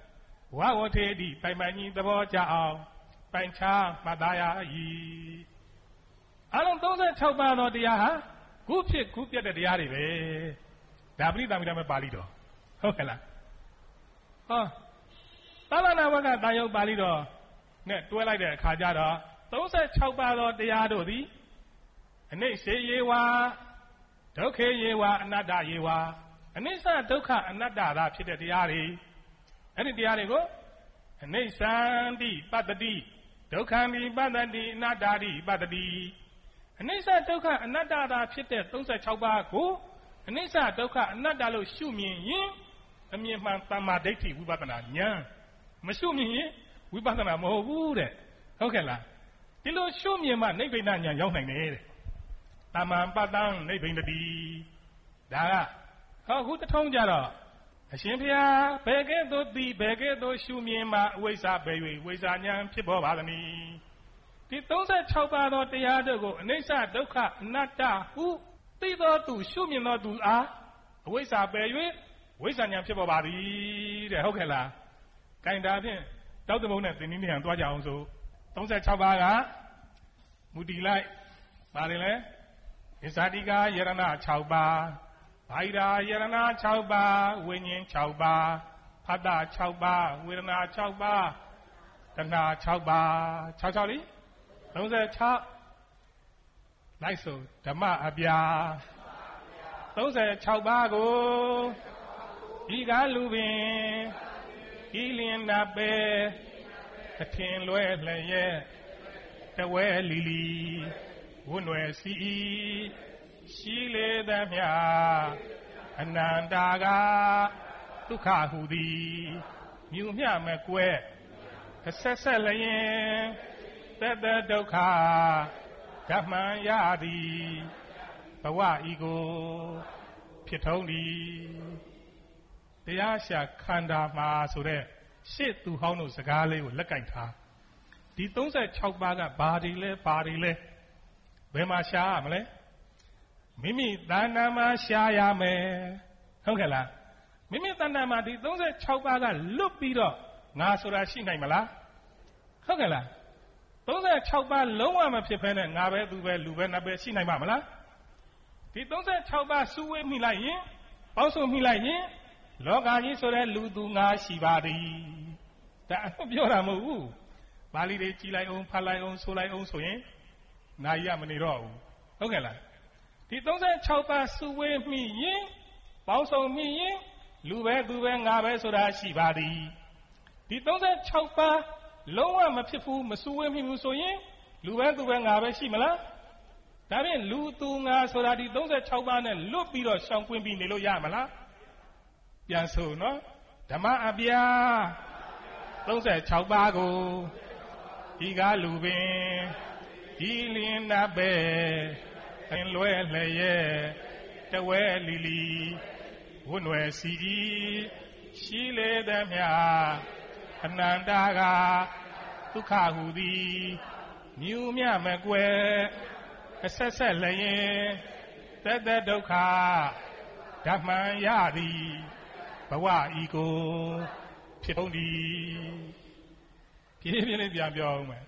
ဝါဝထေတိပိုင်ပိုင်ကြီးသဘောကျအောင်ပိုင်ချမှတ်သားရ၏အလုံးသုံးဆယ်ခြောက်ပါးသောတရားဟာခုဖြစ်ခုပြတ်တဲ့တရားတွေပဲဒါပရိသမိတ္တမပါဠိတော်ဟုတ်ကဲ့လားဟောသာသနာ့ဘက်ကတာယုတ်ပါဠိတော်နဲ့တွဲလိုက်တဲ့အခါကျတော့သုံးဆယ်ခြောက်ပါးသောတရားတို့သည်အနိစ္စယေဝဒုက္ခယေဝအနတ္တယေဝအနိစ္စဒုက္ခအနတ္တသာဖြစ်တဲ့တရားတွေအဲ့ဒီတရားတွေကိုအနိစ္စံတိပတ္တိဒုက္ခံတိပတ္တိအနတ္တာတိပတ္တိအနိစ္စဒုက္ခအနတ္တသာဖြစ်တဲ့သုံးဆယ်ခြောက်ပါးကိုအနိစ္စဒုက္ခအနတ္တလို့ရှုမြင်ရင်အမြင်မှန်တမ္မာဒိဋ္ဌိဝိပဿနာဉာဏ်မရှုမြင်ရင်ဝိပဿနာမဟုတ်ဘူးတဲ့ဟုတ်ကဲ့လားဒီလိုရှုမြင်မှနိဗ္ဗာန်ဉာဏ်ရောက်နိုင်တယ်တဲ့တမ္မာပတ္တံနိဗ္ဗာန်တိဒါကဟောခုတထုံးကြတော့အရှင်ဘုရားဘယ်ကဲ့သို့သိဘယ်ကဲ့သို့ရှုမြင်မှအဝိဇ္ဇာပဲ၍ဝိဇ္ဇာဉာဏ်ဖြစ်ပေါ်ပါသနည်းဒီသုံးဆယ်ခြောက်ပါးသောတရားတို့ကိုအနိစ္စဒုက္ခအနတ္တဟုသိသောသူရှုမြင်သောသူအားအဝိဇ္ဇာပဲ၍ဝိဇ္ဇာဉာဏ်ဖြစ်ပေါ်ပါသည်တဲ့ဟုတ်ကဲ့လားဂိုင်တာဖြင့်တောက်တမုံနဲ့သင်္နိနေဟံသွားကြအောင်ဆိုသုံးဆယ်ခြောက်ပါးကမူတည်လိုက်ပါတယ်လေဣဇာတိကယရဏခြောက်ပါးဘိုင်ရာယရဏခြောက်ပါးဝိညာဉ်ခြောက်ပါးဖတ်တာခြောက်ပါးဝေဒနာခြောက်ပါးတဏှာခြောက်ပါးခြောက်ခြောက်လीသုံးဆယ်ခြောက်လိုက်ဆိုဓမ္မအပြာသုံးဆယ်ခြောက်ပါးကိုဤကားလူပင်ဤလင်းနာပဲတထင်လွဲလျက်တဝဲလီလီဝွနွယ်စီရှိလေသမျှအနန္တာကဒုက္ခဟုသည်မြူမျှမကွဲအဆက်ဆက်လျင်တတဒုက္ခဓမ္မရသည်ဘဝဤကိုဖြစ်ထုံးသည်တရားရှာခန္ဓာမှာဆိုတဲ့ရှေ့သူဟောင်းတို့စကားလေးကိုလက်ကင်ထားဒီသုံးဆယ်ခြောက်ပါးကဘာတွေလဲဘာတွေလဲဘယ်မှာရှားရမလဲမိမိတဏ္ဍာမှာရှားရမယ်ဟုတ်ကဲ့လားမိမိတဏ္ဍာမှာဒီသုံးဆယ်ခြောက်ပါးကလွတ်ပြီးတော့ငါဆိုတာရှိနိုင်မလားဟုတ်ကဲ့လားသုံးဆယ်ခြောက်ပါးလုံးဝမဖြစ်ဖဲနဲ့ငါပဲသူပဲလူပဲနတ်ပဲရှိနိုင်မှာမလားဒီသုံးဆယ်ခြောက်ပါးစုဝေးမိလိုက်ရင်ပေါင်းစုမိလိုက်ရင်လောကကြီးဆိုတဲ့လူသူငါရှိပါသည်ဒါအမှပြောတာမဟုတ်ဘူးပါဠိတွေကြည်လိုက်အောင်ဖတ်လိုက်အောင်ဆိုလိုက်အောင်ဆိုရင်နာရီရမနေတော့ဘူးဟုတ်ကဲ့လားဒီသုံးဆယ်ခြောက်ပါးစုဝေးမိရင်ပေါင်းစုံမိရင်လူပဲသူပဲငါပဲဆိုတာရှိပါသည်ဒီသုံးဆယ်ခြောက်ပါးလုံးဝမဖြစ်ဘူးမစုဝေးမိဘူးဆိုရင်လူပဲသူပဲငါပဲရှိမလားဒါဖြင့်လူသူငါဆိုတာဒီသုံးဆယ်ခြောက်ပါးနဲ့လွတ်ပြီးတော့ရှောင်ကွင်းပြီးနေလို့ရမလားပြန်ဆိုနော်ဓမ္မအပြာသုံးဆယ်ခြောက်ပါးကိုဒီကားလူပင်ဒီလင်းနာပဲအင်လွဲလျက်တဝဲလီလီဝွနွယ်စီရှိလေသမျှအနန္တာကဒုက္ခဟုသည်မြူမြမကွယ်အဆက်ဆက်လျင်တတဒုက္ခဓမ္မရသည်ဘဝဤကိုဖြစ်ပုံသည်ပြင်းပြင်းလေးပြန်ပြောအောင်မယ်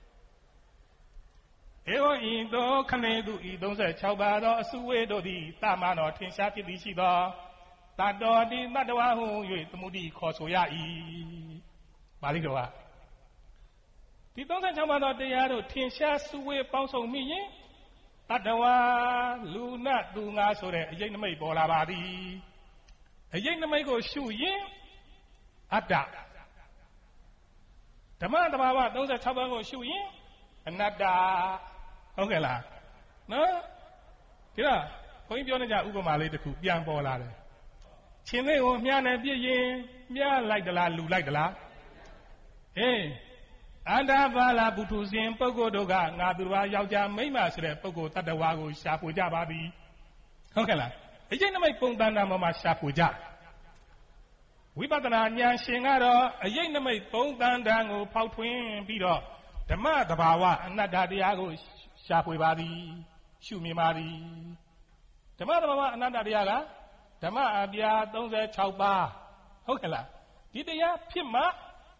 ဧဝံဤသို့ခနေသူဤသုံးဆယ်ခြောက်ပါးသောအစုဝေးတို့သည်တမနောထင်ရှားဖြစ်သည်ရှိသောတတ္တောတိတတ္တဝါဟု၍သမုဒိခေါ်ဆိုရ၏ပါဠိတော်ကဒီသုံးဆယ်ခြောက်ပါးသောတရားတို့ထင်ရှားစုဝေးပေါင်းစုံမိရင်တတ္တဝါလူနတ်သူငါဆိုတဲ့အရေးနမိတ်ပေါ်လာပါသည်အရေးနမိတ်ကိုရှုရင်အတ္တဓမ္မတဘာဝသုံးဆယ်ခြောက်ပါးကိုရှုရင်အနတ္တဟုတ်ကဲ့လားနော်ဒီတော့ဘုန်းကြီးပြောနေကြဥပမာလေးတစ်ခုပြန်ပေါ်လာတယ်ရှင်လေးကိုမြားနဲ့ပြည့်ရင်မြားလိုက်သလားလူလိုက်သလားအေးအန္တဘာလာပုထုဇဉ်ပုဂ္ဂိုလ်တို့ကငါသူတော်ယောက်ျားမိန်းမဆိုတဲ့ပုဂ္ဂိုလ်တ attva ကိုရှာဖွေကြပါသည်ဟုတ်ကဲ့လားအကျင့်နမိတ်ပုံသဏ္ဍာန်ပေါ်မှာရှာဖွေကြဝိပဿနာဉာဏ်ရှင်ကတော့အယိတ်နမိတ်ပုံသဏ္ဍာန်ကိုဖောက်ထွင်းပြီးတော့ဓမ္မတဘာဝအနတ္တတရားကိုရှာဖွေပါသည်ရှုမြင်ပါသည်ဓမ္မတဘာဝအနတ္တတရားကဓမ္မအပြာသုံးဆယ်ခြောက်ပါးဟုတ်ကဲ့လားဒီတရားဖြစ်မှ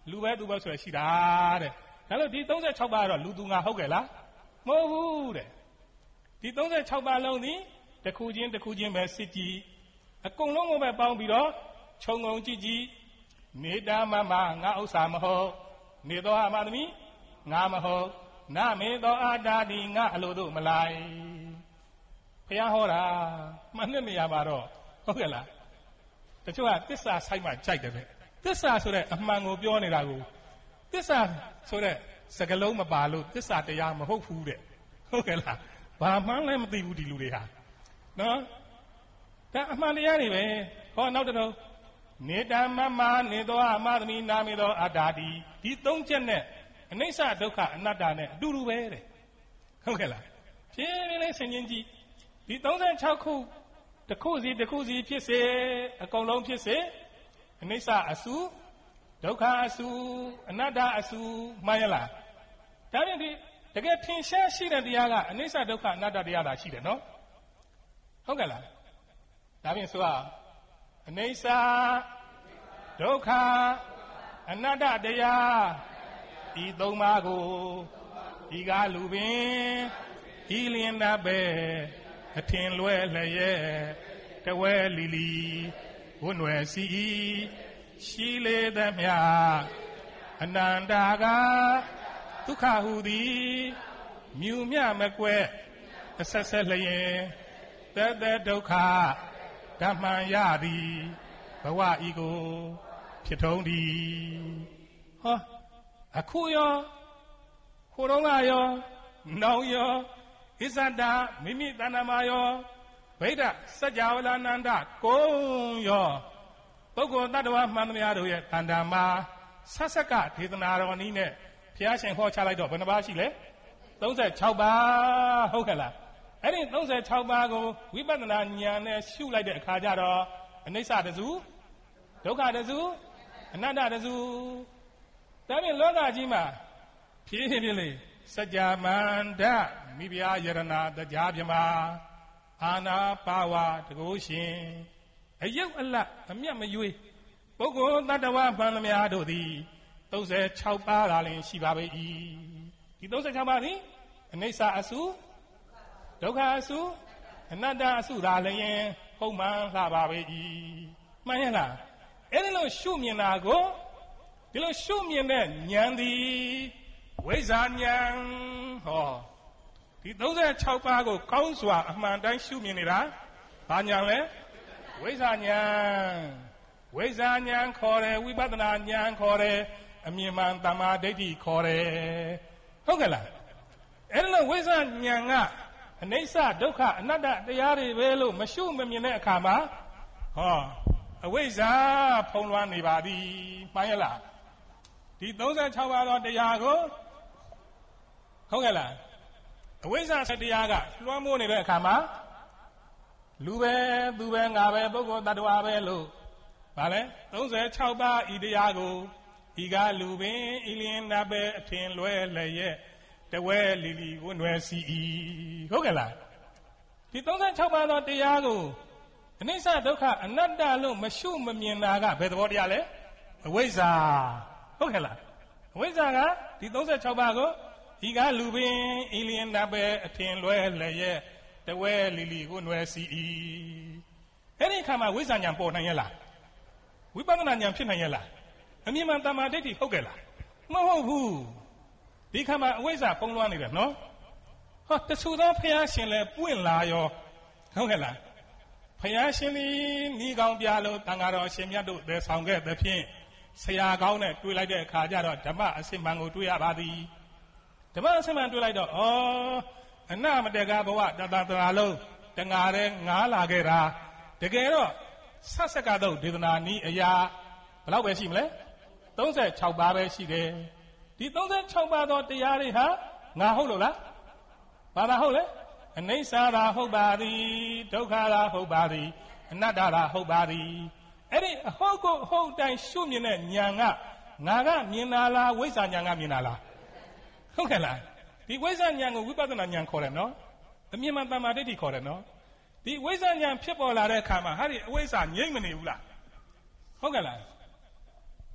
လူပဲသူပဲဆိုရရှိတာတဲ့ဒါလို့ဒီသုံးဆယ့်ခြောက်ပါးတော့လူသူငါဟုတ်ကဲ့လားမဟုတ်ဘူးတဲ့ဒီသုံးဆယ့်ခြောက်ပါးလုံးဒီတစ်ခုချင်းတစ်ခုချင်းပဲစစ်ကြည့်အကုန်လုံးကိုပဲပေါင်းပြီးတော့ခြုံငုံကြည့်ကြည့်နေတာမမငါဥစ္စာမဟုတ်နေသောအမသမီးငါမဟုတ်နာမေသောအာတာတိငါအလိုတို့မလိုက်ဘုရားဟောတာမှန်တဲ့နေရာမှာတော့ဟုတ်ကဲ့လားတချို့ကသစ္စာဆိုင်မှကြိုက်တယ်ပဲသစ္စာဆိုတဲ့အမှန်ကိုပြောနေတာကိုသစ္စာဆိုတဲ့စကားလုံးမပါလို့သစ္စာတရားမဟုတ်ဘူးတဲ့ဟုတ်ကဲ့လားဘာမှန်းလည်းမသိဘူးဒီလူတွေဟာနော်ဒါအမှန်တရားတွေပဲဟောနောက်တစ်လုံးနေတာမမနေသောအမသမီးနာမေသောအတ္တာတိဒီသုံးချက်နဲ့အနိစ္စဒုက္ခအနတ္တနဲ့အတူတူပဲတဲ့ဟုတ်ကဲ့လားဖြည်းဖြည်းလေးဆင်ခြင်ကြည့်ဒီသုံးဆယ့်ခြောက်ခုတစ်ခုစီတစ်ခုစီဖြစ်စေအကုန်လုံးဖြစ်စေအနိစ္စအစုဒုက္ခအစုအနတ္တအစုမှန်ရလားဒါဖြင့်ဒီတကယ်ထင်ရှားရှိတဲ့တရားကအနိစ္စဒုက္ခအနတ္တတရားသာရှိတယ်နော်ဟုတ်ကဲ့လားဒါဖြင့်ဆိုတော့အနိစ္စဒုက္ခအနတ္တတရားဤသုံးပါးကိုဤကားလူပင်ဤလျင်တတ်ပဲအထင်လွဲလျက်တဝဲလီလီဝွန်းွယ်စီရှိလေသမျှအနန္တာကဒုက္ခဟုသည်မြူမြမကွဲအဆက်ဆက်လျင်တသက်ဒုက္ခဓမ္မရသည်ဘဝဤကိုဖြစ်ထုံးသည်ဟောအခုရောခိုးတော့ကရောနောင်ရောဣဇဒာမိမိတဏ္ဍမှာရောဗိဒ္ဓစัจ java လာနန္ဒကုံရောပုဂ္ဂိုလ်တ attva မှန်သမျှတို့ရဲ့တဏ္ဍမှာဆက်ဆက်ကဒေသနာတော်နည်းနဲ့ဘုရားရှင်ဟောချလိုက်တော့ဘယ်နှပါးရှိလဲသုံးဆယ့်ခြောက်ပါးဟုတ်ကဲ့လားအဲ့ဒီသုံးဆယ့်ခြောက်ပါးကိုဝိပဿနာဉာဏ်နဲ့ရှုလိုက်တဲ့အခါကျတော့အနိစ္စတစုဒုက္ခတစုအနတ္တတစုဒါဖြင့်လောကကြီးမှာဖြည်းဖြည်းလေးစัจ java မန္တမိဖုရားယရနာတရားပြမအာနာပါဝါတကုရှင်အယုတ်အလတ်အမျက်မရွေးပုဂ္ဂိုလ်တ attva မှန်သမျှတို့သည်သုံးဆယ့်ခြောက်ပါးသာလျှင်ရှိပါပေ၏ဒီသုံးဆယ့်ခြောက်ပါးသည်အနိစ္စအစုဒုက္ခအစုအနတ္တအစုသာလျှင်ဟုတ်မှန်လှပါပေ၏မှန်ရဲ့လားအဲ့ဒီလိုရှုမြင်တာကိုဒီလိုရှုမြင်တဲ့ဉာဏ်သည်ဝိဇ္ဇာဉာဏ်ဟောဒီသုံးဆယ့်ခြောက်ပါးကိုကောင်းစွာအမှန်တိုင်းရှုမြင်နေတာဘာဉာဏ်လဲဝိဇ္ဇာဉာဏ်ဝိဇ္ဇာဉာဏ်ခေါ်တယ်ဝိပဿနာဉာဏ်ခေါ်တယ်အမြင်မှန်တမာဒိဋ္ဌိခေါ်တယ်ဟုတ်ကဲ့လားအဲ့လိုဝိဇ္ဇာဉာဏ်ကအနိစ္စဒုက္ခအနတ္တတရားတွေပဲလို့မရှုမမြင်တဲ့အခါမှာဟောအဝိဇ္ဇာဖုံးလွှမ်းနေပါသည်မှန်ရဲ့လားဒီသုံးဆယ့်ခြောက်ပါးသောတရားကိုဟုတ်ကဲ့လားအဝိဇ္ဇာဆက်တရားကလွှမ်းမိုးနေတဲ့အခါမှာလူပဲသူပဲငါပဲပုဂ္ဂိုလ်တ attva ပဲလို့ဗာလဲသုံးဆယ့်ခြောက်ပါးဤတရားကိုဤကားလူပင်ဤလျင်တတ်ပဲအထင်လွဲလျက်တဝဲလီလီဝွန်းွယ်စီဟုတ်ကဲ့လားဒီသုံးဆယ့်ခြောက်ပါးသောတရားကိုအနိစ္စဒုက္ခအနတ္တလို့မရှုမမြင်တာကဘယ်သဘောတရားလဲအဝိဇ္ဇာဟုတ်ကဲ့လားအဝိဇ္ဇာကဒီသုံးဆယ့်ခြောက်ပါးကိုဤကားလူပင်ဤလျင်တတ်ပဲအထင်လွဲလျက်တဝဲလီလီဝွန်းွယ်စီအဲ့ဒီအခါမှာဝိဇ္ဇာဉာဏ်ပေါ်နိုင်ရဲ့လားဝိပဿနာဉာဏ်ဖြစ်နိုင်ရဲ့လားအမြင်မှန်တမာဒိဋ္ဌိဟုတ်ကဲ့လားမဟုတ်ဘူးဒီခါမှာအဝိဇ္ဇာဖုံးလွှမ်းနေတယ်နော်ဟောတဆူသောဘုရားရှင်လည်းပွင့်လာရောဟုတ်ကဲ့လားဘုရားရှင်သည်ဤကောင်းပြလို့တန်ဃာတော်ရှင်မြတ်တို့သေဆောင်ခဲ့သဖြင့်ဆရာကောင်းနဲ့တွေ့လိုက်တဲ့အခါကျတော့ဓမ္မအစစ်မှန်ကိုတွေ့ရပါသည်ဓမ္မအစစ်မှန်တွေ့လိုက်တော့ဩအနမတကဘဝတတတရာလုံးတငါတဲ့ငါလာခဲ့တာတကယ်တော့ဆက်ဆက်ကတော့ဒေသနာနီးအရာဘယ်လောက်ပဲရှိမလဲသုံးဆယ့်ခြောက်ပါးပဲရှိတယ်ဒီသုံးဆယ့်ခြောက်ပါးသောတရားတွေဟာငါဟုတ်လို့လားဘာသာဟုတ်လဲအနိစ္စသာဟုတ်ပါသည်ဒုက္ခသာဟုတ်ပါသည်အနတ္တသာဟုတ်ပါသည်အဲ့ဒီအဟုတ်ကိုအဟုတ်တိုင်းရှုမြင်တဲ့ဉာဏ်ကငါကမြင်တာလားဝိဇ္ဇာဉာဏ်ကမြင်တာလားဟုတ်ကဲ့လားဒီဝိဇ္ဇာဉာဏ်ကိုဝိပဿနာဉာဏ်ခေါ်တယ်နော်အမြင်မှန်တမာဒိဋ္ဌိခေါ်တယ်နော်ဒီဝိဇ္ဇာဉာဏ်ဖြစ်ပေါ်လာတဲ့အခါမှာဟာဒီအဝိဇ္ဇာငြိမ့်မနေဘူးလားဟုတ်ကဲ့လား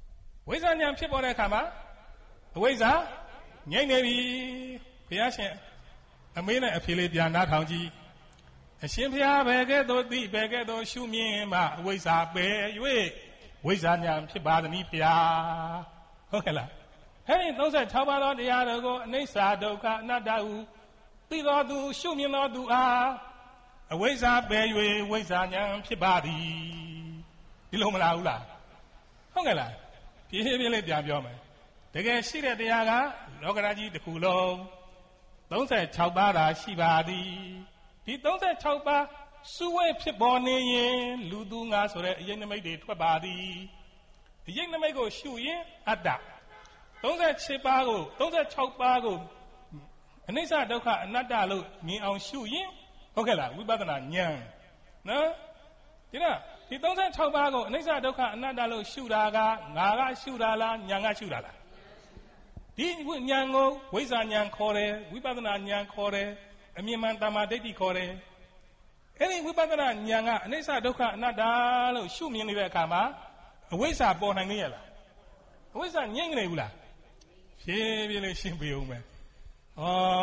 ဝိဇ္ဇာဉာဏ်ဖြစ်ပေါ်တဲ့အခါမှာအဝိဇ္ဇာငြိမ့်နေပြီဘုရားရှင်အမေးနဲ့အဖေလေးပြန်နားထောင်ကြည့်အရှင်ဘုရားဘယ်ကဲ့သို့သိဘယ်ကဲ့သို့ရှုမြင်မှအဝိဇ္ဇာပယ်၍ဝိဇ္ဇာဉာဏ်ဖြစ်ပါသနည်းဘုရားဟုတ်ကဲ့လားဟဲ့သုံးဆယ်ခြောက်ပါးသောတရားတော်ကိုအနိစ္စဒုက္ခအနတ္တဟုသိတော်သူရှုမြင်တော်သူအားအဝိဇ္ဇာပယ်၍ဝိဇ္ဇာဉာဏ်ဖြစ်ပါသည်ဒီလိုမလားဘူးလားဟုတ်ကဲ့လားပြည့်ပြည့်လေးပြန်ပြောမယ်တကယ်ရှိတဲ့တရားကလောကဓာတ်ကြီးတစ်ခုလုံးသုံးဆယ်ခြောက်ပါးသာရှိပါသည်ဒီသုံးဆယ်ခြောက်ပါးစုဝဲဖြစ်ပေါ်နေရင်လူသူငါဆိုတဲ့အရေးနမိတ်တွေထွက်ပါသည်အရေးနမိတ်ကိုရှုရင်အတ္တသုံးဆယ်ခြောက်ပါးကိုသုံးဆယ်ခြောက်ပါးကိုအနိစ္စဒုက္ခအနတ္တလို့မြင်အောင်ရှုရင်ဟုတ်ကဲ့လားဝိပဿနာဉာဏ်နော်ဒီနော်ဒီသုံးဆယ်ခြောက်ပါးကိုအနိစ္စဒုက္ခအနတ္တလို့ရှုတာကငါကရှုတာလားဉာဏ်ကရှုတာလားဒီဉာဏ်ကိုဝိဇ္ဇာဉာဏ်ခေါ်တယ်ဝိပဿနာဉာဏ်ခေါ်တယ်အမြင်မှန်တမာဒိဋ္ဌိခေါ်တယ်အဲ့ဒီဝိပဿနာဉာဏ်ကအနိစ္စဒုက္ခအနတ္တလို့ရှုမြင်နေတဲ့အခါမှာအဝိဇ္ဇာပေါ်နိုင်နေရလားအဝိဇ္ဇာငြိမ့်နေဘူးလားဖြည်းဖြည်းလေးရှင်းပြအောင်မယ်ဩ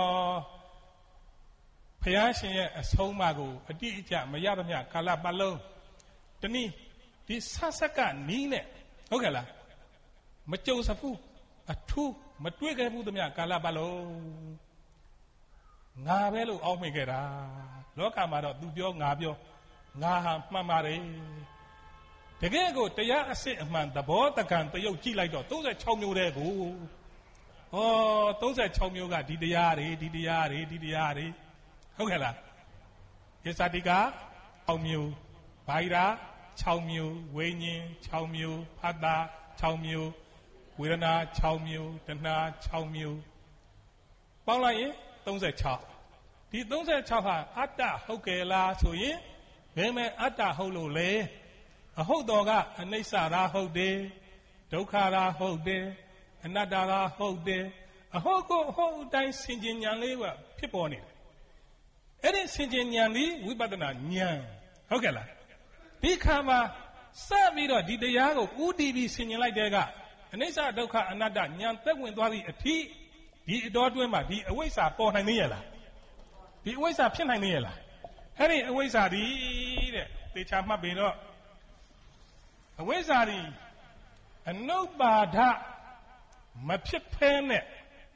ဘုရားရှင်ရဲ့အဆုံးအမကိုအတိအကျမရသမျှကာလပတ်လုံးတနည်းဒီဆဆက်ကနီးနဲ့ဟုတ်ကဲ့လားမကြုံစဘူးအထူးမတွေ့ခဲ့ဘူးသမျှကာလပတ်လုံးငါပဲလို့အောက်မိခဲ့တာလောကမှာတော့သူပြောငါပြောငါဟာမှန်ပါတယ်တကယ်ကိုတရားအစစ်အမှန်သဘောတကန်တရုပ်ကြည့်လိုက်တော့သုံးဆယ်ခြောက်မျိုးတည်းကိုဩသုံးဆယ်ခြောက်မျိုးကဒီတရားတွေဒီတရားတွေဒီတရားတွေဟုတ်ကဲ့လားယသတိကခြောက်မျိုးဗာယရာခြောက်မျိုးဝိညာဉ်ခြောက်မျိုးဖတ်တာခြောက်မျိုးဝေဒနာခြောက်မျိုးတဏှာခြောက်မျိုးပေါင်းလိုက်ရင်သုံးဆယ်ခြောက်ဒီသုံးဆယ်ခြောက်ဟာအတ္တဟုတ်ကဲ့လားဆိုရင်ဘယ်မဲ့အတ္တဟုတ်လို့လဲအဟုတ်တော်ကအနိစ္စရာဟုတ်တယ်ဒုက္ခရာဟုတ်တယ်အနတ္တရာဟုတ်တယ်အဟုတ်ကိုအဟုတ်အတိုင်းဆင်ခြင်ဉာဏ်လေးကဖြစ်ပေါ်နေတယ်အဲ့ဒီဆင်ခြင်ဉာဏ်လေးဝိပဿနာဉာဏ်ဟုတ်ကဲ့လားဒီခါမှာစပြီးတော့ဒီတရားကိုဥတည်ပြီးဆင်ခြင်လိုက်တဲ့ကအနိစ္စဒုက္ခအနတ္တဉာဏ်သက်ဝင်သွားသည့်အထိဒီအတော်တွင်းမှာဒီအဝိဇ္ဇာပေါ်နိုင်နေရလားဒီအဝိဇ္ဇာဖြစ်နိုင်နေရလားအဲ့ဒီအဝိဇ္ဇာဒီတဲ့သေချာမှတ်ပြီးတော့အဝိဇ္ဇာဒီအနုပါဒမဖြစ်ဖဲနဲ့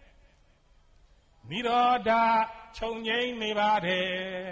နိရောဓခြုံငိမ့်နေပါတယ်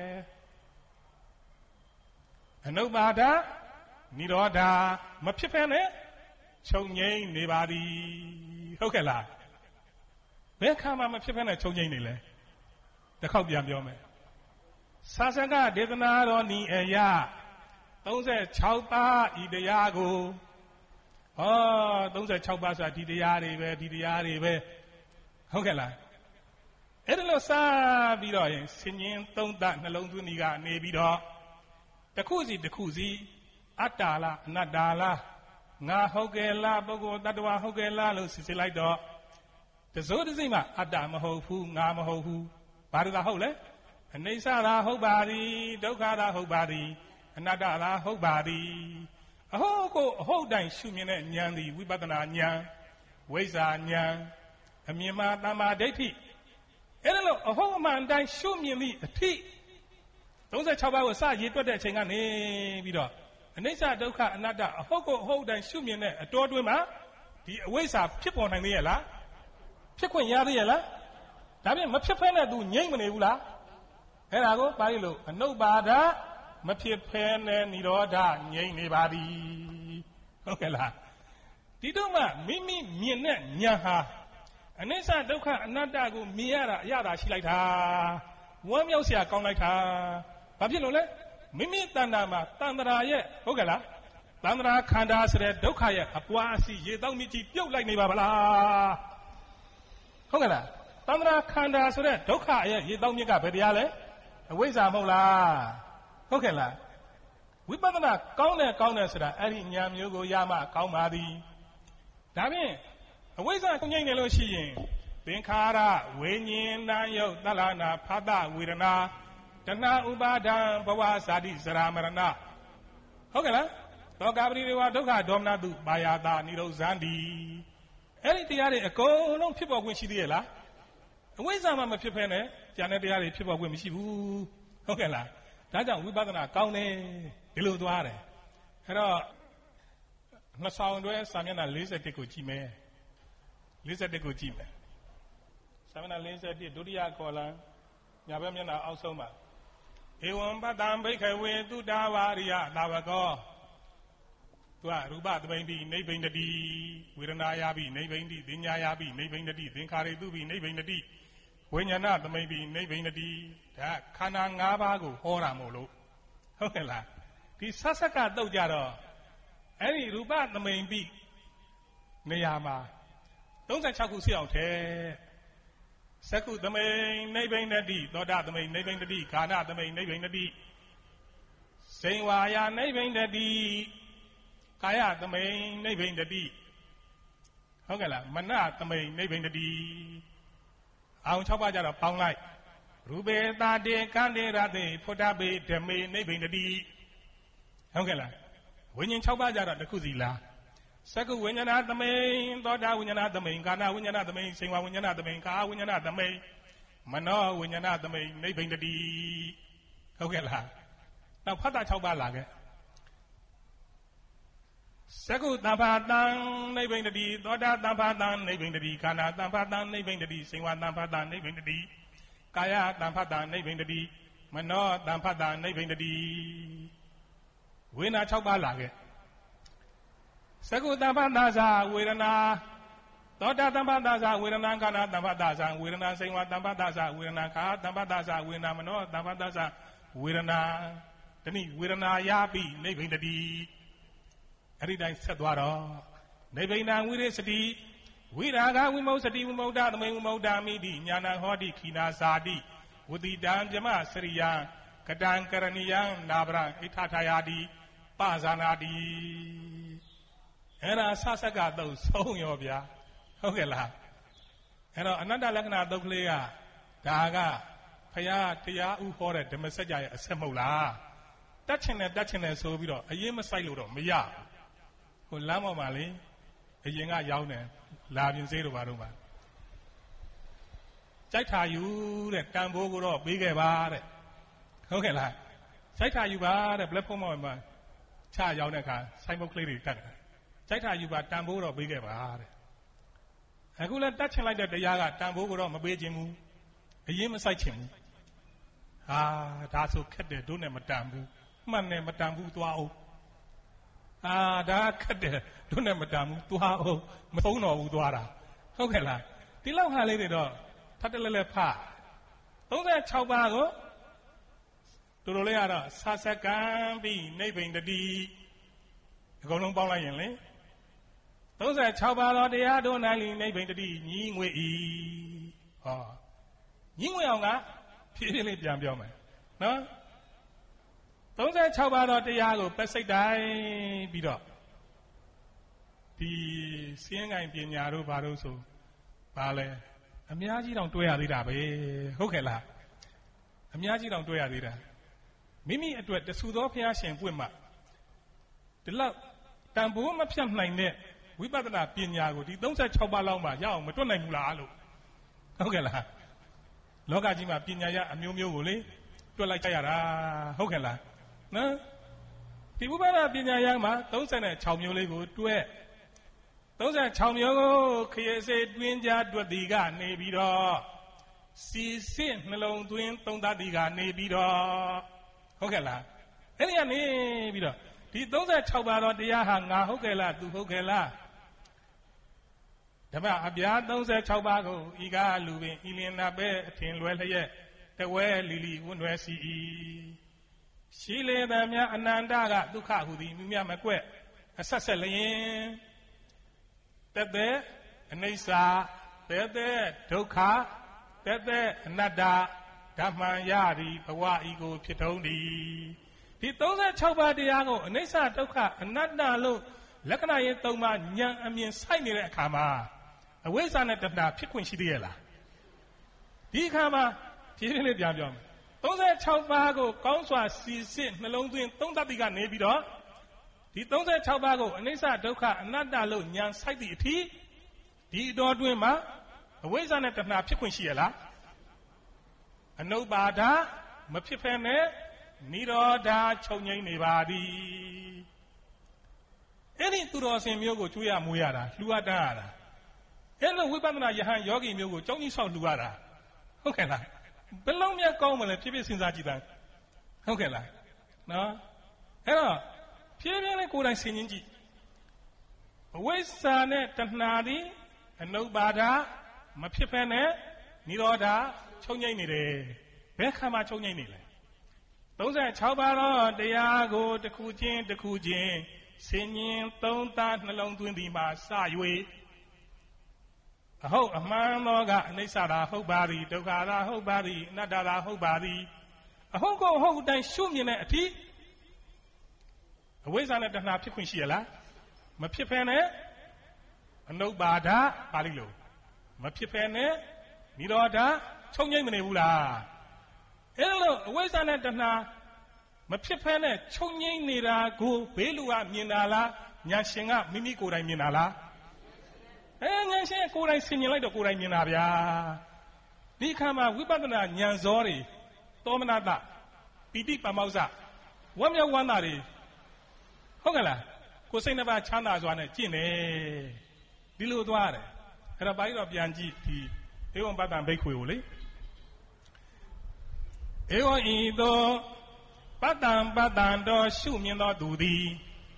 အနုပါဒနိရောဓမဖြစ်ဖဲနဲ့ခြုံငိမ့်နေပါသည်ဟုတ်ကဲ့လားဘယ်ခါမှမဖြစ်ဖဲနဲ့ခြုံငိမ့်နေလဲတစ်ခေါက်ပြန်ပြောမယ်သာသကဒေသနာတော်ဤအရာသုံးဆယ်ခြောက်ပါးဤတရားကိုဟောသုံးဆယ်ခြောက်ပါးဆိုတာဒီတရားတွေပဲဒီတရားတွေပဲဟုတ်ကဲ့လားအဲ့ဒါလို့စပြီးတော့ရင်ဆင်ញင်သုံးသနှလုံးသွင်းဒီကနေပြီးတော့တစ်ခုစီတစ်ခုစီအတ္တလားအနတ္တလားငါဟုတ်ကဲ့လားပုဂ္ဂိုလ်တ attva ဟုတ်ကဲ့လားလို့စစ်စစ်လိုက်တော့တစိုးတစိမ့်မှာအတ္တမဟုတ်ဘူးငါမဟုတ်ဘူးဘာလို့သာဟုတ်လဲအနိစ္စသာဟုတ်ပါသည်ဒုက္ခသာဟုတ်ပါသည်အနတ္တသာဟုတ်ပါသည်အဟုတ်ကိုအဟုတ်တိုင်းရှုမြင်တဲ့ဉာဏ်သည်ဝိပဿနာဉာဏ်ဝိဇ္ဇာဉာဏ်အမြင်မှတမာဒိဋ္ဌိအဲ့ဒါလို့အဟုတ်အမှန်တိုင်းရှုမြင်သည့်အထိသုံးဆယ်ခြောက်ပါးကိုစရည်တွက်တဲ့အချိန်ကနေပြီးတော့အနိစ္စဒုက္ခအနတ္တအဟုတ်ကိုအဟုတ်တိုင်းရှုမြင်တဲ့အတော်တွင်းမှာဒီအဝိဇ္ဇာဖြစ်ပေါ်နိုင်သေးရဲ့လားဖြစ်ခွင့်ရသေးရဲ့လားဒါပြင်မဖြစ်ဖဲနဲ့သူငြိမ့်မနေဘူးလားအဲ့ဒါကိုပါဠိလိုအနုပါဒမဖြစ်ဖဲနဲ့និရောဓငြိမ့်နေပါသည်ဟုတ်ကဲ့လားဒီတော့မှမိမိမြင်တဲ့ဉာဏ်ဟာအနိစ္စဒုက္ခအနတ္တကိုမြင်ရတာအရသာရှိလိုက်တာဝမ်းမြောက်စရာကောင်းလိုက်တာဘာဖြစ်လို့လဲမိမိတဏ္ဍာမှာတန္တရာရဲ့ဟုတ်ကဲ့လားတန္တရာခန္ဓာဆိုတဲ့ဒုက္ခရဲ့အပွားအစီရေတောက်မြစ်ကြီးပြုတ်လိုက်နေပါဗလားဟုတ်ကဲ့လားတန္တရာခန္ဓာဆိုတဲ့ဒုက္ခရဲ့ရေတောက်မြစ်ကဘယ်တရားလဲအဝိဇ္ဇာမဟုတ်လားဟုတ်ကဲ့လားဝိပဿနာကောင်းတယ်ကောင်းတယ်ဆိုတာအဲ့ဒီဉာဏ်မျိုးကိုရမှကောင်းပါသည်ဒါဖြင့်အဝိဇ္ဇာကိုငြိမ့်နေလို့ရှိရင်သင်္ခါရဝိညာဉ်နာယုတ်သလနာဖသဝေဒနာတဏှာဥပါဒံဘဝဇာတိဇရာမရဏဟုတ်ကဲ့လားသောကပရိဒေဝဒုက္ခဒေါမနတုပါယတာနိရောဇန္တိအဲ့ဒီတရားတွေအကုန်လုံးဖြစ်ပေါ်ခွင့်ရှိသေးရဲ့လားအဝိဇ္ဇာမှမဖြစ်ဖ ೇನೆ ဉာဏ်နဲ့တရားတွေဖြစ်ပေါ်ခွင့်မရှိဘူးဟုတ်ကဲ့လားဒါကြောင့်ဝိပဿနာကောင်းတယ်ဒီလိုသွားတယ်အဲ့တော့နှစ်ဆောင်တွဲစာမျက်နှာ၄၁ကိုကြည့်မယ်၄၁ကိုကြည့်မယ်စာမျက်နှာ၄၁ဒုတိယကောလံညာဘက်မျက်နှာအောက်ဆုံးမှာဧဝံပတ္တံဘိက္ခဝေတုတဝါရိယသာဝကောသူကရူပသမိန်တိနိဗ္ဗိန္ဒတိဝေဒနာယပိနိဗ္ဗိန္ဒတိပညာယပိနိဗ္ဗိန္ဒတိသင်္ခါရေတုပိနိဗ္ဗိန္ဒတိဝိညာဏသမိန်ပိနိဗ္ဗိန္ဒတိဒါခန္ဓာ၅ပါးကိုဟောတာမို့လို့ဟုတ်ကဲ့လားဒီဆတ်ဆက်ကတုတ်ကြတော့အဲ့ဒီရူပသမိန်ပိနေရာမှာ၃၆ခုရှိအောင်ထဲသက္ကုသမိန်နိဗ္ဗိန္ဒတိသောတာသမိန်နိဗ္ဗိန္ဒတိခန္ဓာသမိန်နိဗ္ဗိန္ဒတိစိံဝါယာနိဗ္ဗိန္ဒတိကာယသမိန်နိဗ္ဗိန္ဒတိဟုတ်ကဲ့လားမနသမိန်နိဗ္ဗိန္ဒတိအောင်၆ပါးကြတော့ပေါင်းလိုက်ရူပေတာတေကန္တေရတေဖုဒ္ဓပေဓမေနိဗ္ဗိန္ဒတိဟုတ်ကဲ့လားဝိညာဉ်၆ပါးကြတော့တစ်ခုစီလားသက္ကုဝိညာဏသမိန်သောတာဝိညာဏသမိန်ကာဏဝိညာဏသမိန်စိံဝဝိညာဏသမိန်ကာဝိညာဏသမိန်မနောဝိညာဏသမိန်နိဗ္ဗိန္ဒတိဟုတ်ကဲ့လားနောက်ဖတ်တာ၆ပါးလာခဲ့သက္ကုတံဖာတံနိဗ္ဗိန္ဒတိသောတာတံဖာတံနိဗ္ဗိန္ဒတိကာဏတံဖာတံနိဗ္ဗိန္ဒတိစိံဝတံဖာတံနိဗ္ဗိန္ဒတိကာယတံဖာတံနိဗ္ဗိန္ဒတိမနောတံဖာတံနိဗ္ဗိန္ဒတိဝေဒနာ၆ပါးလာခဲ့သက္ကုတံဖသာဇာဝေဒနာသောတာတံဖသာဇာဝေဒနာကာဏတံဖသာဇာဝေဒနာစိံဝတံဖသာဇာဝေဒနာကာတံဖသာဇာဝေဒနာမနောတံဖသာဇာဝေဒနာတနည်းဝေဒနာယပိနိဗ္ဗိန္ဒတိအဲ့ဒီတိုင်းဆက်သွားတော့နိဗ္ဗိန္ဒံဝိရိစတိဝိရာဂဝိမု စတိဝိမု ဒသမိန်ဝိမု ဒာမိတိညာဏဟောတိခိနာဇာတိဝတိတံဇမစရိယံကတံကရဏီယံနာဗရံဣထထာယာတိပဇာနာတိအဲ့ဒါဆဆက်ကတုတ်ဆုံးရောဗျာဟုတ်ကဲ့လားအဲ့တော့အနတ္တလက္ခဏာတုတ်ကလေးကဒါကဖရာတရားဥဟောတဲ့ဓမ္မစကြာရဲ့အဆက်မဟုတ်လားတတ်ချင်တယ်တတ်ချင်တယ်ဆိုပြီးတော့အရင်မဆိုင်လို့တော့မရဟိုလမ်းပေါ်မှာလေအရင်ကရောက်တယ်လာပြင်စေးတို့ဘာတို့ပါကြိုက်ထာယူတဲ့တန်ဖိုးကိုတော့ပေးခဲ့ပါတဲ့ဟုတ်ကဲ့လားကြိုက်ထာယူပါတဲ့ပလက်ဖောင်းမှာချရောက်တဲ့အခါဆိုင်ဘုတ်ကလေးတွေတက်တယ်ကြိုက်ထာယူပါတန်ဖိုးတော့ပေးခဲ့ပါတဲ့အခုလည်းတတ်ချင်လိုက်တဲ့တရားကတန်ဖိုးကိုတော့မပေးခြင်းဘူးအရင်မဆိုင်ချင်ဘူးဟာဒါဆိုခက်တယ်တို့နဲ့မတန်ဘူးမှန်တယ်မတန်ဘူးသွားအောင်အာဒါခက်တယ်တို့နဲ့မတန်ဘူးသွားအောင်မသုံးတော်ဘူးသွားတာဟုတ်ကဲ့လားဒီလောက်ဟာလေးတွေတော့ထပ်တလဲလဲဖသုံးဆ၆ပါးကိုတို့လိုလေးကတော့ဆာဆကံပြီးနိဗ္ဗိန္ဒတိအကုန်လုံးပေါင်းလိုက်ရင်လေသုံးဆ၆ပါးသောတရားတို့၌လိနိဗ္ဗိန္ဒတိညီငွေဤဟောညီငွေအောင်ကဖြည်းဖြည်းလေးပြန်ပြောမယ်နော်သုံးဆ၆ပါးသောတရားကိုပက်စိတ်တိုင်းပြီးတော့ဒီစင်းကိုင်ပညာတို့ဘာလို့ဆိုဘာလဲအများကြီးတောင်တွဲရသေးတာပဲဟုတ်ကဲ့လားအများကြီးတောင်တွဲရသေးတာမိမိအတွက်တဆူသောဘုရားရှင်ပွင့်မှဒီလောက်တန်ဖိုးမဖြတ်နိုင်တဲ့ဝိပဿနာပညာကိုဒီသုံးဆ၆ပါးလောက်မှရအောင်မတွက်နိုင်ဘူးလားလို့ဟုတ်ကဲ့လားလောကကြီးမှာပညာရအမျိုးမျိုးကိုလေတွက်လိုက်ကြရတာဟုတ်ကဲ့လားနော်ဒီဝိပဿနာပညာရမှာသုံးဆ၆မျိုးလေးကိုတွက်သုံးဆ၆မျိုးကိုခရစ်စေတွင်းကြားတွက်ဒီကနေပြီးတော့စီစစ်နှလုံးသွင်းသုံးသတိကနေပြီးတော့ဟုတ်ကဲ့လားအဲ့ဒီကနေပြီးတော့ဒီသုံးဆ၆ပါးသောတရားဟာငါဟုတ်ကဲ့လားသူဟုတ်ကဲ့လားဓမ္မအပြားသုံးဆ၆ပါးကိုဤကားလူပင်ဤလင်နာပဲအထင်လွယ်လျက်တဝဲလီလီဝွန်းွယ်စီ၏ရှိလေသမျှအနန္တကဒုက္ခဟူသည်မြမြမကွက်အဆက်ဆက်လျင်တက်တဲ့အနိစ္စတက်တဲ့ဒုက္ခတက်တဲ့အနတ္တဓမ္မံရသည်ဘဝဤကိုဖြစ်ထုံးသည်ဒီသုံးဆ၆ပါးတရားကိုအနိစ္စဒုက္ခအနတ္တလို့လက္ခဏာရေးသုံးပါးဉာဏ်အမြင်စိုက်နေတဲ့အခါမှာအဝိဇ္ဇာနဲ့တဏှာဖြစ်ခွင့်ရှိသေးရဲ့လားဒီအခါမှာဖြည်းဖြည်းလေးပြန်ပြောမယ်သုံးဆ၆ပါးကိုကောင်းစွာစီစစ်နှလုံးသွင်းသုံးသပ်တိကနေပြီးတော့ဒီ36ပါးကိုအနိစ္စဒုက္ခအနတ္တလို့ဉာဏ်စိုက်သည့်အထိဒီတော်တွင်မှာအဝိဇ္ဇာနဲ့တဏှာဖြစ်ခွင့်ရှိရလားအနုပါဒမဖြစ်ဖဲနဲ့နိရောဓချုပ်ငြိမ်းနေပါသည်အဲ့ဒီသူတော်စင်မျိုးကိုကျွေးရမွေးရတာလှူအပ်တန်းရတာအဲ့လိုဝိပဿနာယဟန်ယောဂီမျိုးကိုကြောင်းကြီးဆောက်လှူရတာဟုတ်ကဲ့လားဘယ်လုံးမြတ်ကောင်းမလဲဖြစ်ဖြစ်စဉ်းစားကြည့်တာဟုတ်ကဲ့လားနော်အဲ့တော့ဖြည်းဖြည်းလေးကိုယ်တိုင်ဆင်ခြင်ကြည့်အဝိဇ္ဇာနဲ့တဏှာသည်အနုပါဒမဖြစ်ဖဲနဲ့နိရောဓချုပ်ငြိမ်းနေတယ်ဘယ်ခါမှချုပ်ငြိမ်းနေလဲ36ပါးသောတရားကိုတစ်ခုချင်းတစ်ခုချင်းဆင်ញင်သုံးသနှလုံးသွင်းသည်မှာစ၍အဟုတ်အမှန်သောကအနိစ္စသာဟုတ်ပါသည်ဒုက္ခသာဟုတ်ပါသည်အနတ္တသာဟုတ်ပါသည်အဟုတ်ကိုဟုတ်တိုင်းရှုမြင်တဲ့အဖြစ်အဝိဇ္ဇာနဲ့တဏှာဖြစ်ခွင့်ရှိရလားမဖြစ်ဖဲနဲ့အနုပါဒပါဠိလိုမဖြစ်ဖဲနဲ့နိရောဓချုပ်ငြိမ်းမနေဘူးလားအဲ့လိုအဝိဇ္ဇာနဲ့တဏှာမဖြစ်ဖဲနဲ့ချုပ်ငြိမ်းနေတာကိုဘေးလူကမြင်တာလားညာရှင်ကမိမိကိုယ်တိုင်မြင်တာလားအဲညာရှင်ကိုယ်တိုင်ဆင်မြင်လိုက်တော့ကိုယ်တိုင်မြင်တာဗျာဒီခါမှာဝိပဿနာဉာဏ်ဇောတွေသောမနတပိဋိပမောဇ္ဇဝမ်းမြောက်ဝမ်းသာတွေဟုတ်ကဲ့လားကိုယ်စိတ်နှစ်ပါးချမ်းသာစွာနဲ့ကျင့်တယ်ဒီလိုသွားတယ်အဲ့တော့ဘာလို့ပြန်ကြည့်ဒီဧဝံပတ္တံဘိက္ခွေကိုလေဧဝံဤသို့ပတ္တံပတ္တံတော်ရှုမြင်သောသူသည်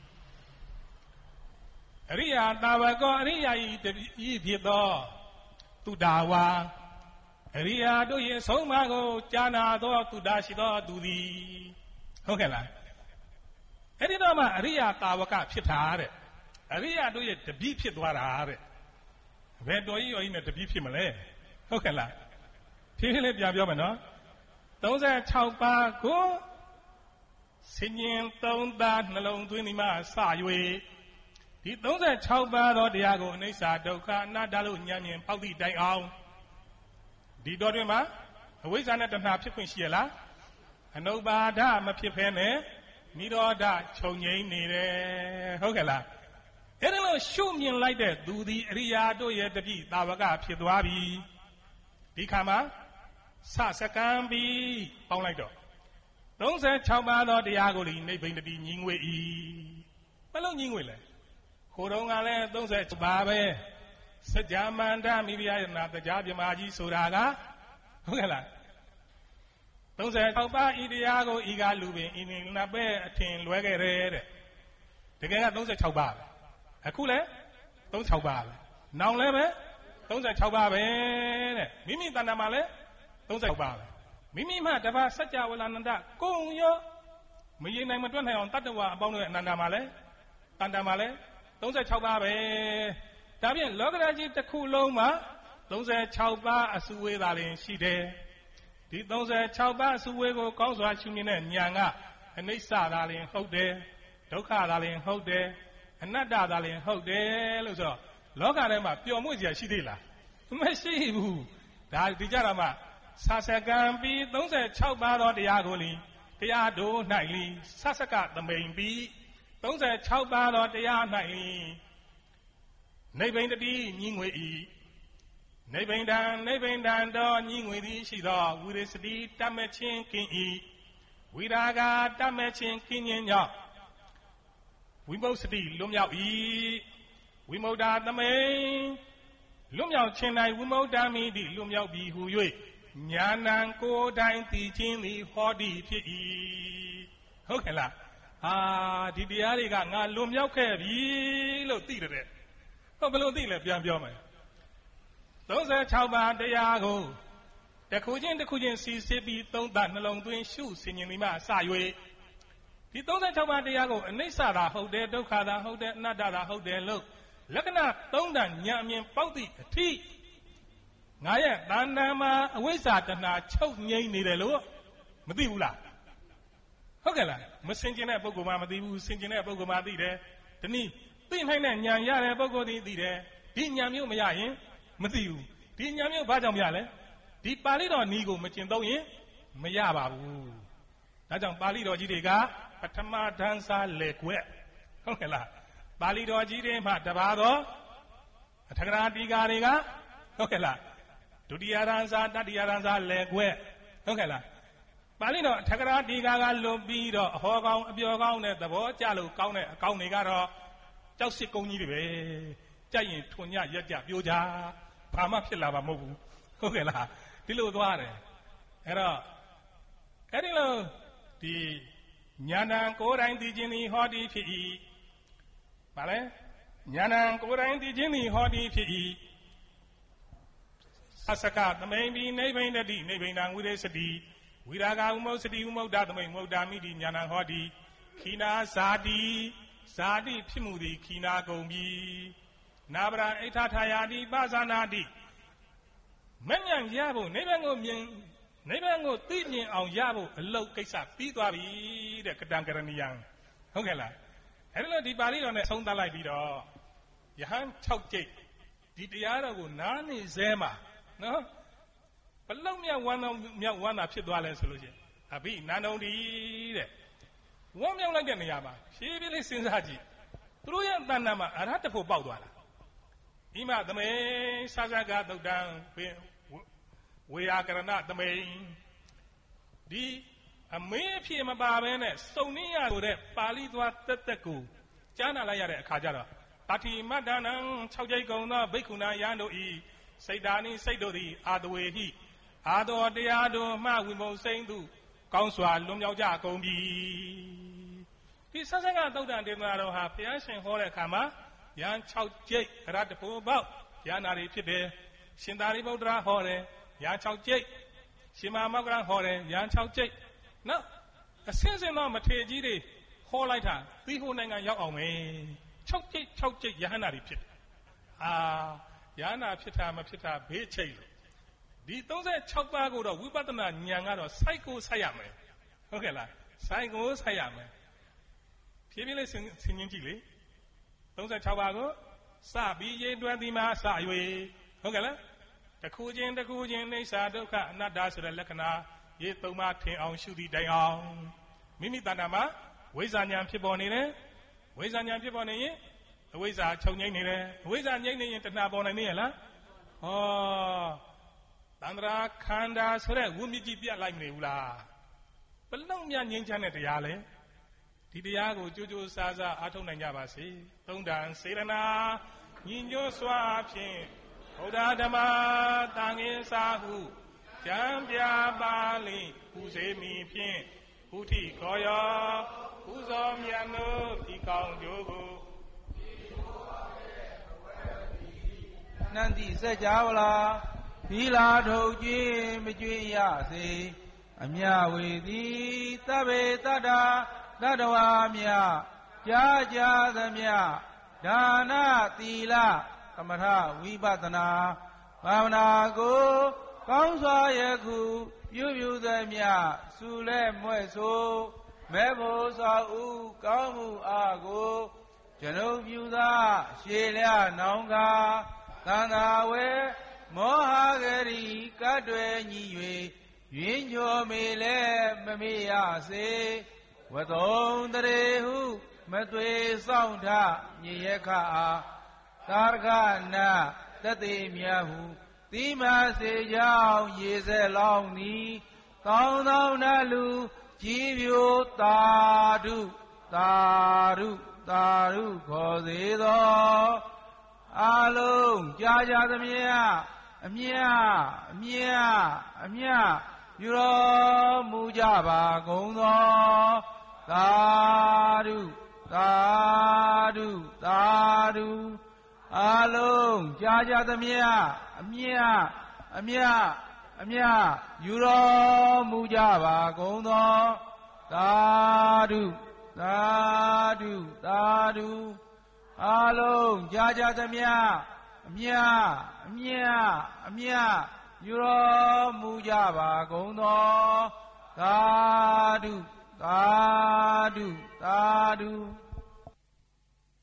အရိယာတာဝကောအရိယာဤတည်းဖြစ်သောတုဒ္ဒဝါအရိယာတို့၏ဆုံးမကိုကြားနာသောတုဒ္ဒရှိသောသူသည်ဟုတ်ကဲ့လားအဲ့ဒီတော့မှအရိယာတာဝကဖြစ်တာတဲ့အရိယာတို့ရဲ့တပည့်ဖြစ်သွားတာတဲ့ဘယ်တော်ကြီးရောကြီးနဲ့တပည့်ဖြစ်မလဲဟုတ်ကဲ့လားဖြည်းဖြည်းလေးပြန်ပြောမယ်နော်36ပါးကိုဆင်ញင်သုံးသနှလုံးသွင်းဒီမှာစ၍ဒီ36ပါးသောတရားကိုအနိစ္စဒုက္ခအနတ္တလို့ဉာဏ်မြင်ပေါက်သည့်တိုင်အောင်ဒီတော်တွင်မှာအဝိဇ္ဇာနဲ့တဏှာဖြစ်ခွင့်ရှိရလားအနုပါဒမဖြစ်ဖဲနဲ့နိရောဓချုပ်ငြိမ်းနေတယ်ဟုတ်ကဲ့လားအဲ့ဒါလို့ရှုမြင်လိုက်တဲ့သူသည်အရိယာတို့ရဲ့တပည့်သာဝကဖြစ်သွားပြီဒီခါမှာစစကံပြီးပေါင်းလိုက်တော့36ပါးသောတရားကိုနိဗ္ဗိန္ဒတိညီငွေ၏ဘယ်လိုညီငွေလဲခိုးတော်ကလည်း36ပါးပဲစัจ जा မန္တမိဖုရားနာတရားပြမကြီးဆိုတာကဟုတ်ကဲ့လား36ပါးဤတရားကိုဤကလူပင်ဤနပဲအထင်လွဲခဲ့တယ်တဲ့တကယ်က36ပါးပဲအခုလည်း36ပါးပဲနောင်လည်းပဲ36ပါးပဲတဲ့မိမိတဏ္ဍာမှာလည်း36ပါးပဲမိမိမှတပါးစัจ java လန္တကုံရောမရေနိုင်မတွက်နိုင်အောင်တတ္တဝအပေါင်းတို့ရဲ့အနန္တမှာလည်းတဏ္ဍာမှာလည်း36ပါးပဲဒါဖြင့်လောကဓာတ်ကြီးတစ်ခုလုံးမှာ36ပါးအစုဝေးသာလျှင်ရှိတယ်ဒီ36ပါးအစုဝေးကိုကောင်းစွာရှုမြင်တဲ့ဉာဏ်ကအနိစ္စသာလျှင်ဟုတ်တယ်ဒုက္ခသာလျှင်ဟုတ်တယ်အနတ္တသာလျှင်ဟုတ်တယ်လို့ဆိုတော့လောကထဲမှာပျော်မွေ့စရာရှိသေးလားမရှိဘူးဒါဒီကြတာမှဆာစကံပြီး36ပါးသောတရားကိုလီတရားတို့၌လီဆဆကသမိန်ပြီး36ပါးသောတရား၌လီနိဗ္ဗိန္ဒတိညီငွေ၏နိဗ္ဗိန္ဒံနိဗ္ဗိန္ဒံတော်ညီငွေသည်ရှိသောဝိရစတိတတ်မဲ့ခြင်းကင်း၏ဝိရာဂတတ်မဲ့ခြင်းကင်းခြင်းကြောင့်ဝိမု စတိလွတ်မြောက်၏ဝိမု ဒ္ဓသမိန်လွတ်မြောက်ခြင်း၌ဝိမု ဒ္ဓမိတိလွတ်မြောက်ပြီဟု၍ညာဏံကိုယ်တိုင်သိခြင်းသည်ဟောသည်ဖြစ်၏ဟုတ်ကဲ့လားအာဒီတရားတွေကငါလွတ်မြောက်ခဲ့ပြီလို့သိတယ်ဟုတ်ဘယ်လိုသိလဲပြန်ပြောမယ်36ပါးတရားကိုတစ်ခုချင်းတစ်ခုချင်းစီစစ်ပြီးသုံးသနှလုံးသွင်းရှုဆင်ញင်မိမှစ၍ဒီ36ပါးတရားကိုအနိစ္စသာဟုတ်တယ်ဒုက္ခသာဟုတ်တယ်အနတ္တသာဟုတ်တယ်လို့လက္ခဏာသုံးတန်ဉာဏ်အမြင်ပေါက်သည့်အထိငါရဲ့တဏ္ဍာမှာအဝိဇ္ဇာတဏှာချုပ်ငြိမ်းနေတယ်လို့မသိဘူးလားဟုတ်ကဲ့လားမစင်ကျင်တဲ့ပုဂ္ဂိုလ်မှမသိဘူးစင်ကျင်တဲ့ပုဂ္ဂိုလ်မှသိတယ်ဒီနည်းသိနိုင်တဲ့ဉာဏ်ရတဲ့ပုဂ္ဂိုလ်သည်သိတယ်ဒီဉာဏ်မျိုးမရရင်မသိဘူးဒီဉာဏ်မျိုးဘာကြောင့်မရလဲဒီပါဠိတော်နီးကိုမကျင့်သုံးရင်မရပါဘူးဒါကြောင့်ပါဠိတော်ကြီးတွေကပထမဒန်းစားလေကွက်ဟဟုတ်ကဲ့လားပါဠိတော်ကြီးတွေမှာတပါးတော့အထကရာတိကာတွေကဟုတ်ကဲ့လားဒုတိယရန်စာတတိယရန်စာလဲခွဲဟုတ်ကဲ့လားပါဠိတော်အထကရာတိကာကလွတ်ပြီးတော့အဟောကောင်းအပြောကောင်းတဲ့သဘောကျလို့ကောင်းတဲ့အကောင်းတွေကတော့ကြောက်စစ်ကုန်းကြီးတွေပဲကြိုက်ရင်ထွန်ညရက်ကြပြိုးကြဘာမှဖြစ်လာမှာမဟုတ်ဘူးဟုတ်ကဲ့လားဒီလိုသွားတယ်အဲ့တော့အဲ့ဒီလိုဒီညာဏကိုယ်တိုင်သိခြင်းသည်ဟောဒီဖြစ်၏ဗါလဲညာဏကိုယ်တိုင်သိခြင်းသည်ဟောဒီဖြစ်၏သစ္စကသမိန်ပြီးနိဗ္ဗိန္ဒတိနိဗ္ဗိန္ဒံဝိရေစတိဝိရာဂဥမௌစတိဥမௌဒသမိန်မௌဒာမိတိညာဏဟောဒီခိနာဇာတိဇာတိဖြစ်မှုသည်ခိနာကုန်ပြီနာဗရာအိဋ္ဌထာယာတိပဇာနာတိမဉ္ဇဉ်ရဖို့နိဗ္ဗာန်ကိုမြင်နိဗ္ဗာန်ကိုသိမြင်အောင်ရဖို့အလုတ်ကိစ္စပြီးသွားပြီတဲ့ကတံကရဏီယံဟုတ်ကဲ့လားအဲ့ဒါလို့ဒီပါဠိတော်နဲ့ဆုံးသတ်လိုက်ပြီးတော့ယဟန်၆ကျိတ်ဒီတရားတော်ကိုနားနေစဲမှာနော်ဘလုံးမြတ်ဝမ်းတော်မြတ်ဝမ်းသာဖြစ်သွားလဲဆိုလို့ချင်းအဘိနန္ဒုံဒီတဲ့ဝမ်းမြောက်လိုက်တဲ့နေရာမှာဖြည်းဖြည်းလေးစဉ်းစားကြည့်သူတို့ရဲ့တဏ္ဍာမှာအရဟတဖို့ပေါက်သွားတာဣမသမေသဇဂသုတ်တံဝေယကရဏသမိန်ဒီအမေးအဖြစ်မပါဘဲနဲ့စုံနည်းရဆိုတဲ့ပါဠိသွားတက်တက်ကိုကြားနာလိုက်ရတဲ့အခါကျတော့ပါတိမတ္တနံ၆ကျိတ်ကုံသောဘိက္ခုနာယံတို့ဤစိတ်ဓာနိစိတ်တို့သည်အာတဝေဟိအာတော်တရားတို့မှဝိမုံစိမ့်သူကောင်းစွာလွန်မြောက်ကြကုန်ပြီဒီသဇဂသုတ်တံဒေသနာတော်ဟာဘုရားရှင်ဟောတဲ့အခါမှာယံ၆ကျိတ်ရတ္တဖို့ပေါက်ဉာဏ်နာတွေဖြစ်တယ်ရှင်သာရိပုတ္တရာဟောတယ်ယံ၆ကျိတ်ရှင်မမောက္ကလဟောတယ်ယံ၆ကျိတ်နော်အစင်းစင်းတော့မထေကြီးတွေဟောလိုက်တာသီဟိုနိုင်ငံရောက်အောင်မယ်၆ကျိတ်၆ကျိတ်ယဟန္တာတွေဖြစ်အာယဟန္တာဖြစ်တာမဖြစ်တာဘေးချိတ်လို့ဒီ၃၆ပါးကိုတော့ဝိပဿနာဉာဏ်ကတော့စိုက်ကိုစိုက်ရမယ်ဟုတ်ကဲ့လားစိုက်ကိုစိုက်ရမယ်ဖြည်းဖြည်းလေးစဉ်းကျင်ကြည့်လေ၃၆ပါးကိုစပြီးရေးတွဲသည်မှာစ၍ဟုတ်ကဲ့လားတခုချင်းတခုချင်းအိဋ္ဌာဒုက္ခအနတ္တဆိုတဲ့လက္ခဏာရေးသုံးပါးထင်အောင်ရှုသည့်တိုင်အောင်မိမိတဏ္ဍာမှာဝိဇ္ဇာဉာဏ်ဖြစ်ပေါ်နေတယ်ဝိဇ္ဇာဉာဏ်ဖြစ်ပေါ်နေရင်အဝိဇ္ဇာချုပ်ငိမ့်နေတယ်အဝိဇ္ဇာငိမ့်နေရင်တဏှာပေါ်နိုင်နေရလားဟောတန္တရာခန္ဓာဆိုတဲ့ဝိမြစ်ကြီးပြတ်လိုက်မနေဘူးလားဘလုံးမြငြိမ်းချမ်းတဲ့တရားလေဒီတရားကိုကြိုးကြိုးစားစားအားထုတ်နိုင်ကြပါစေသုံးတန်စေရနာညီညွတ်စွာဖြင့်ဘုရားဓမ္မတန်ခင်းစာဟုကြံပြပါလိပူစေမိဖြင့်ဘုထိခေါ်ရောပူဇော်မြတ်လို့ဒီကောင်းကျိုးကိုနန္တိစัจ java လာသီလာထုတ်ခြင်းမကြွေရစေအမြဝေသည်သဗ္ဗေတ္တာတတ္တဝါမြကြာကြာသမျှဒါနသီလသမထဝိပဿနာဘာဝနာကိုကောင်းစွာယခုပြုပြုသမျှသုလဲမွဲ့ဆိုမဲဖို့စွာဥကောင်းမှုအားကိုကျွန်ုပ်ပြုသာရှေလျနောင်ကာသံဃာဝေမောဟဂရိကတ်တွေညီ၍ရင်းညိုမေလဲမမေ့ရစေဝတုံတရေဟုမသွေဆောင်ထမြေရခအားသာရကနာတတိမြတ်ဟုသီမစေကြောင်းရေစဲလောင်းသည်ကောင်းသောနလူကြည်ပြိုတာဓုတာဓုတာဓုခေါ်စေသောအာလုံးကြာကြာသမျှအမြအမြအမြပြုတော်မူကြပါကုန်သောသာဓုသာဓုသာဓုအာလုံးကြာကြာသမျှအမြအမြအမြယူတော်မူကြပါကုန်သောသာဓုသာဓုသာဓုအာလုံးကြာကြာသမျှအမြအမြအမြယူတော်မူကြပါကုန်သောသာဓုသာဓုသာဓု